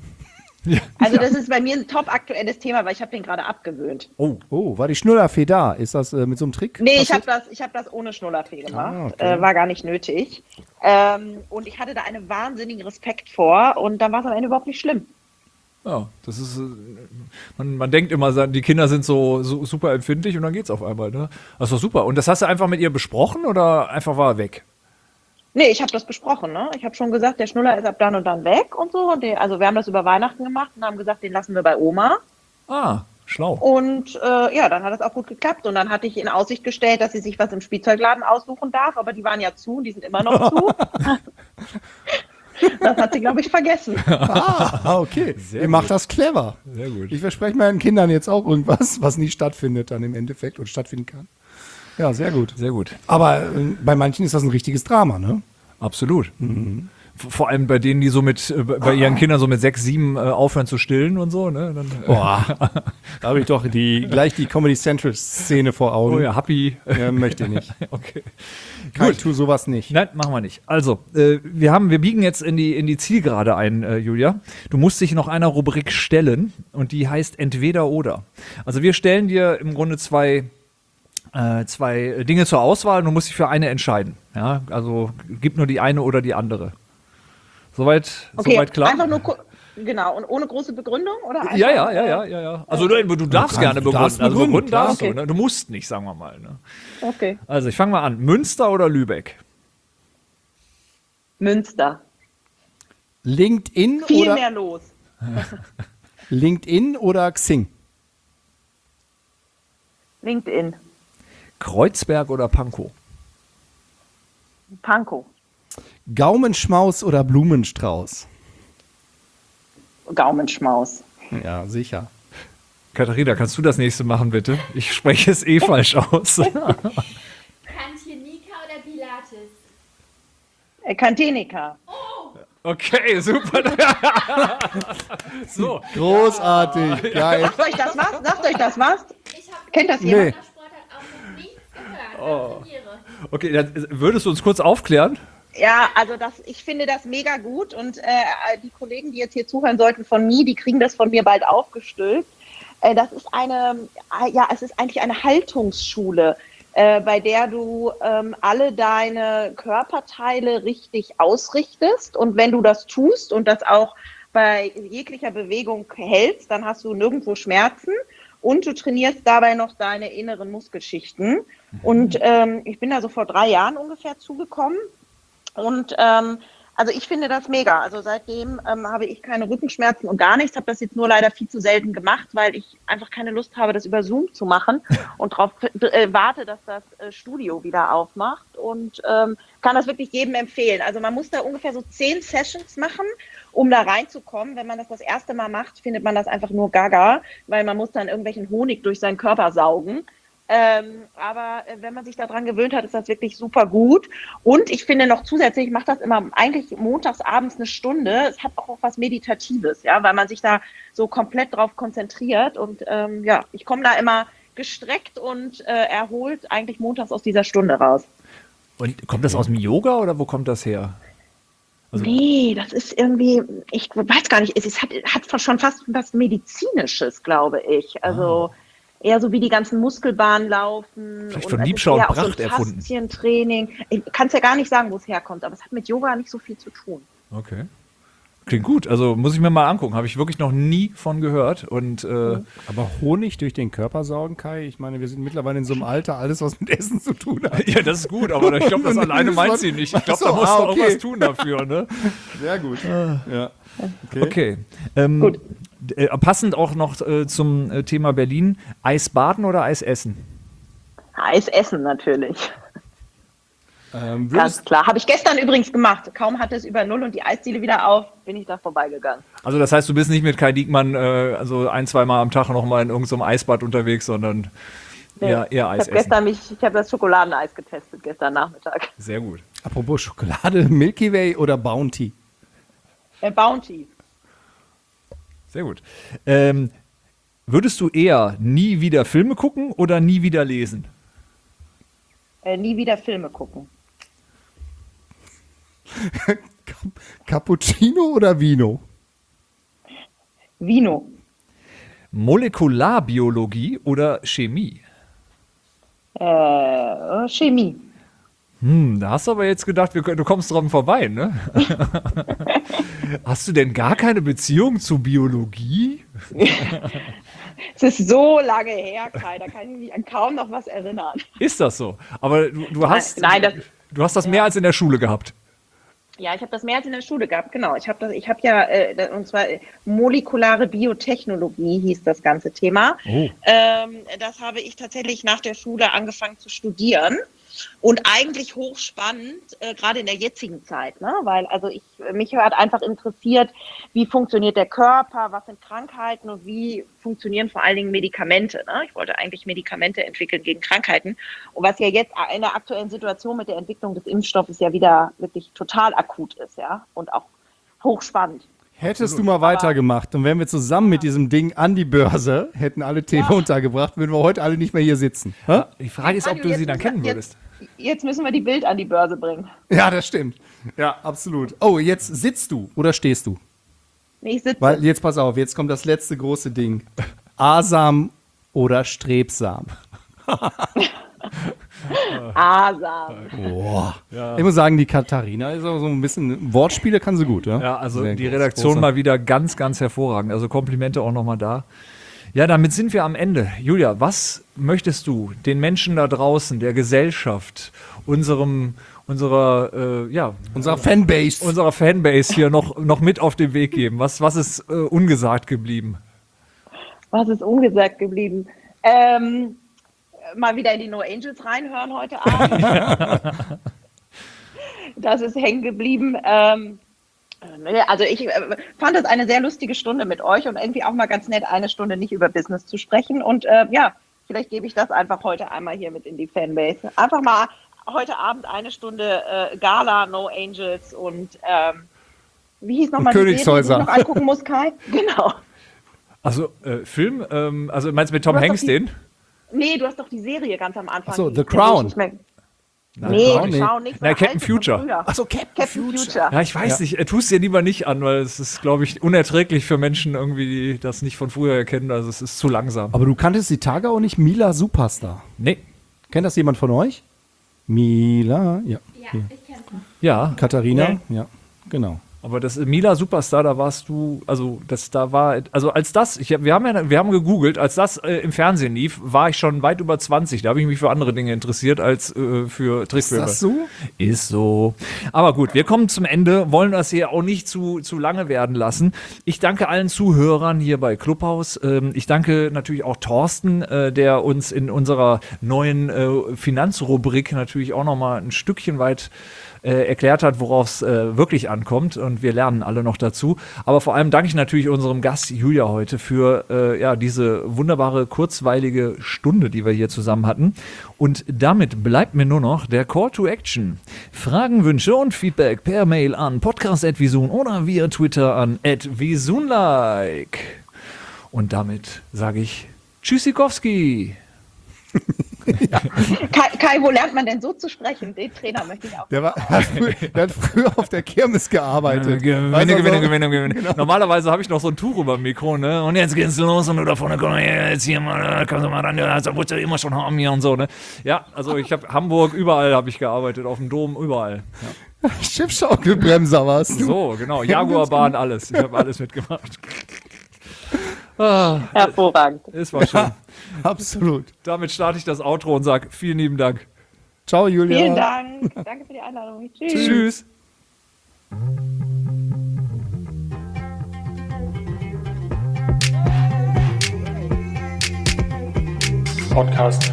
Also das ist bei mir ein top aktuelles Thema, weil ich habe den gerade abgewöhnt. Oh, oh, war die Schnullerfee da? Ist das äh, mit so einem Trick? Nee, ich habe passiert? das, ich hab das ohne Schnullerfee gemacht. Ah, okay. äh, war gar nicht nötig. Ähm, und ich hatte da einen wahnsinnigen Respekt vor und dann war es am Ende überhaupt nicht schlimm. Ja, das ist, äh, man, man denkt immer, die Kinder sind so, so super empfindlich und dann geht's auf einmal. Ne? Das ist doch super. Und das hast du einfach mit ihr besprochen oder einfach war er weg? Nee, ich habe das besprochen. Ne? Ich habe schon gesagt, der Schnuller ist ab dann und dann weg und so. Und der, also wir haben das über Weihnachten gemacht und haben gesagt, den lassen wir bei Oma. Ah, schlau. Und äh, ja, dann hat das auch gut geklappt. Und dann hatte ich in Aussicht gestellt, dass sie sich was im Spielzeugladen aussuchen darf. Aber die waren ja zu und die sind immer noch zu. Das hat sie, glaube ich, vergessen. Ah, okay. Ihr macht das clever. Sehr gut. Ich verspreche meinen Kindern jetzt auch irgendwas, was nie stattfindet dann im Endeffekt und stattfinden kann. Ja, sehr gut. Sehr gut. Aber äh, bei manchen ist das ein richtiges Drama, ne? Absolut. V- Vor allem bei denen, die so mit, äh, bei ihren Kindern so mit sechs, sieben äh, aufhören zu stillen und so. Ne? Dann, äh, Boah, da habe ich doch die, gleich die Comedy Central Szene vor Augen. oh ja, Happy. Ja, möchte ich nicht. Okay. Ich tu sowas nicht. Nein, machen wir nicht. Also, äh, wir haben, wir biegen jetzt in die, in die Zielgerade ein, äh, Julia. Du musst dich noch einer Rubrik stellen und die heißt Entweder oder. Also wir stellen dir im Grunde zwei, äh, zwei Dinge zur Auswahl und du musst dich für eine entscheiden. Ja, also gib nur die eine oder die andere. Soweit, Okay, soweit klar? einfach nur ku- genau und ohne große Begründung, oder? Einfach, Ja, ja, ja, ja, ja, ja. Also du, du darfst kannst- gerne du darfst begründen. Also begründen, begründen klar. darfst du, Okay. ne? Du musst nicht, sagen wir mal. Ne? Okay. Also ich fange mal an. Münster oder Lübeck? Münster. LinkedIn Viel oder mehr los. LinkedIn oder Xing? LinkedIn. Kreuzberg oder Pankow? Pankow. Gaumenschmaus oder Blumenstrauß? Gaumenschmaus. Ja, sicher. Katharina, kannst du das nächste machen, bitte? Ich spreche es eh falsch aus. Kantinika oder Pilates? Äh, Kantenika. Okay, super. So, Großartig, geil. Sagt euch das was? Sagt euch das was? Ich habe Kennt das Nee. jemand? von der Sportart auch noch nichts gehört. Gratuliere. okay, dann würdest du uns kurz aufklären? Ja, also das, ich finde das mega gut und äh, die Kollegen, die jetzt hier zuhören sollten von mir, die kriegen das von mir bald aufgestülpt. Äh, das ist eine, äh, ja, es ist eigentlich eine Haltungsschule, äh, bei der du ähm, alle deine Körperteile richtig ausrichtest und wenn du das tust und das auch bei jeglicher Bewegung hältst, dann hast du nirgendwo Schmerzen und du trainierst dabei noch deine inneren Muskelschichten. Und ähm, ich bin da so vor drei Jahren ungefähr zugekommen. Und ähm, also ich finde das mega. Also seitdem ähm, habe ich keine Rückenschmerzen und gar nichts. Habe das jetzt nur leider viel zu selten gemacht, weil ich einfach keine Lust habe, das über Zoom zu machen und darauf äh, warte, dass das äh, Studio wieder aufmacht. Und ähm, kann das wirklich jedem empfehlen. Also man muss da ungefähr so zehn Sessions machen, um da reinzukommen. Wenn man das das erste Mal macht, findet man das einfach nur gaga, weil man muss dann irgendwelchen Honig durch seinen Körper saugen. Ähm, aber äh, wenn man sich daran gewöhnt hat, ist das wirklich super gut. Und ich finde noch zusätzlich, ich mache das immer eigentlich montags abends eine Stunde. Es hat auch was Meditatives, ja, weil man sich da so komplett drauf konzentriert. Und ähm, ja, ich komme da immer gestreckt und äh, erholt eigentlich montags aus dieser Stunde raus. Und kommt das aus dem Yoga oder wo kommt das her? Also, nee, das ist irgendwie, ich weiß gar nicht, es ist, hat, hat schon fast was Medizinisches, glaube ich. Also ah. eher so wie die ganzen Muskelbahnen laufen. Vielleicht von Liebschau und Pracht so erfunden. Faszientraining. Ich kann es ja gar nicht sagen, wo es herkommt, aber es hat mit Yoga nicht so viel zu tun. Okay. Klingt gut, also muss ich mir mal angucken. Habe ich wirklich noch nie von gehört. Und, äh, aber Honig durch den Körper saugen, Kai? Ich meine, wir sind mittlerweile in so einem Alter, alles, was mit Essen zu tun hat. Ja, das ist gut, aber ich glaube, das alleine meint sie nicht. Ich glaube, so, da musst ah, du okay. auch was tun dafür. Ne? Sehr gut. Ja. Okay. okay. Ähm, gut. Äh, passend auch noch äh, zum äh, Thema Berlin. Eisbaden oder Eis essen? Eis essen natürlich. Ähm, Ganz klar. Habe ich gestern übrigens gemacht. Kaum hatte es über Null und die Eisdiele wieder auf, bin ich da vorbeigegangen. Also das heißt, du bist nicht mit Kai Diekmann äh, also ein, zwei Mal am Tag noch mal in irgendeinem Eisbad unterwegs, sondern nee, eher, eher Eis ich hab gestern mich, Ich habe das Schokoladeneis getestet, gestern Nachmittag. Sehr gut. Apropos Schokolade, Milky Way oder Bounty? Äh, Bounty. Sehr gut. Ähm, würdest du eher nie wieder Filme gucken oder nie wieder lesen? Äh, nie wieder Filme gucken. Cappuccino oder Vino? Vino. Molekularbiologie oder Chemie? Äh, Chemie. Hm, da hast du aber jetzt gedacht, wir, du kommst dran vorbei, ne? Hast du denn gar keine Beziehung zu Biologie? Es ist so lange her, Kai, da kann ich mich an kaum noch was erinnern. Ist das so? Aber du, du hast, nein, das, du hast das mehr als in der Schule gehabt. Ja, ich habe das mehr als in der Schule gehabt, genau. Ich habe das, ich habe ja, äh, und zwar molekulare Biotechnologie hieß das ganze Thema. Oh. Ähm, das habe ich tatsächlich nach der Schule angefangen zu studieren. Und eigentlich hochspannend, äh, gerade in der jetzigen Zeit, ne? Weil also ich mich hat einfach interessiert, wie funktioniert der Körper, was sind Krankheiten und wie funktionieren vor allen Dingen Medikamente. Ne? Ich wollte eigentlich Medikamente entwickeln gegen Krankheiten. Und was ja jetzt in der aktuellen Situation mit der Entwicklung des Impfstoffes ja wieder wirklich total akut ist, ja, und auch hochspannend. Hättest du mal weitergemacht und wären wir zusammen mit diesem Ding an die Börse, hätten alle Themen Ja. untergebracht, würden wir heute alle nicht mehr hier sitzen. Hä? Die Frage ist, ob du Jetzt sie dann müssen wir- kennen würdest. Jetzt, jetzt müssen wir die Bild an die Börse bringen. Ja, das stimmt. Ja, absolut. Oh, jetzt sitzt du oder stehst du? Nee, ich sitze. Weil jetzt pass auf, jetzt kommt das letzte große Ding. Asam oder strebsam? Asam. Boah. Ich muss sagen, die Katharina ist auch so ein bisschen, Wortspiele kann sie gut, ja? Ja, also Sehr die groß, Redaktion großer. mal wieder ganz, ganz hervorragend. Also Komplimente auch nochmal da. Ja, damit sind wir am Ende. Julia, was möchtest du den Menschen da draußen, der Gesellschaft, unserem, unserer, äh, ja, Unser Fanbase. unserer Fanbase hier noch, noch mit auf den Weg geben? Was, was ist äh, ungesagt geblieben? Was ist ungesagt geblieben? Ähm, mal wieder in die No Angels reinhören heute Abend. Das ist hängen geblieben. Ähm, also ich äh, fand es eine sehr lustige Stunde mit euch und irgendwie auch mal ganz nett, eine Stunde nicht über Business zu sprechen. Und äh, ja, vielleicht gebe ich das einfach heute einmal hier mit in die Fanbase. Einfach mal heute Abend eine Stunde äh, Gala, No Angels und ähm, wie hieß nochmal die Serie, die ich Königshäuser. noch angucken muss, Kai? Genau. Also äh, Film, ähm, also meinst du mit Tom Du hast Hanks doch die- den? Nee, du hast doch die Serie ganz am Anfang. Ach so, die- The die Crown. ich nicht mehr- Nein, Nee, Crown The nicht. Crown nicht. Nein, sondern Captain alte von Future. früher. Ach so, Captain, Captain Future. Ja, ich weiß nicht, äh, tu es dir lieber nicht an, weil es ist, glaube ich, unerträglich für Menschen irgendwie, die das nicht von früher erkennen. Also es ist zu langsam. Aber du kanntest die Tage auch nicht, Mila Superstar. Nee, Kennt das jemand von euch? Mila, ja. Ja, ich kenne es noch. ja. Katharina, ja, genau. Aber das äh, Mila Superstar, da warst du, also das da war, also als das, ich hab, wir haben ja, wir haben gegoogelt, als das äh, im Fernsehen lief, war ich schon weit über zwanzig. Da habe ich mich für andere Dinge interessiert als äh, für Trickfilme. Ist das so? Ist so. Aber gut, wir kommen zum Ende, wollen das hier auch nicht zu, zu lange werden lassen. Ich danke allen Zuhörern hier bei Clubhouse. Ähm, ich danke natürlich auch Thorsten, äh, der uns in unserer neuen äh, Finanzrubrik natürlich auch noch mal ein Stückchen weit äh, erklärt hat, worauf es äh, wirklich ankommt. Und und wir lernen alle noch dazu. Aber vor allem danke ich natürlich unserem Gast Julia heute für äh, ja, diese wunderbare, kurzweilige Stunde, die wir hier zusammen hatten. Und damit bleibt mir nur noch der Call to Action. Fragen, Wünsche und Feedback per Mail an podcast at visun oder via Twitter an at visunlike. Und damit sage ich Tschüssikowski. Ja. Kai, Kai, wo lernt man denn so zu sprechen? Den Trainer möchte ich auch. Der, war, hat früher, der hat früher auf der Kirmes gearbeitet. Gewinne, Weißt du, gewinne, so- gewinne, gewinne. Genau. Normalerweise habe ich noch so ein Tuch über dem Mikro, ne? Und jetzt geht's los und du da vorne, komm jetzt hier mal, komm mal ran, das wolltest du immer schon haben hier und so, ne? Ja, also ich habe Hamburg, überall habe ich gearbeitet, auf dem Dom, überall. Ja. Schiffschaukelbremser warst du. So, genau, Jaguarbahn, alles. Ich habe alles mitgemacht. Ah, Hervorragend. es war schön. Absolut. Damit starte ich das Outro und sage vielen lieben Dank. Ciao, Julia. Vielen Dank. Danke für die Einladung. Tschüss. Tschüss. Ich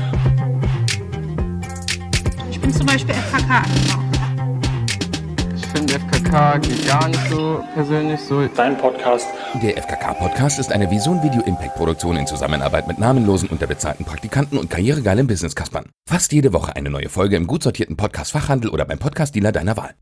bin zum Beispiel F K K angenommen. Ich finde F K K geht gar nicht so persönlich so. Der F K K-Podcast ist eine Visun Video Impact Produktion in Zusammenarbeit mit namenlosen, unterbezahlten Praktikanten und karrieregeilen Business-Kaspern. Fast jede Woche eine neue Folge im gut sortierten Podcast-Fachhandel oder beim Podcast-Dealer deiner Wahl.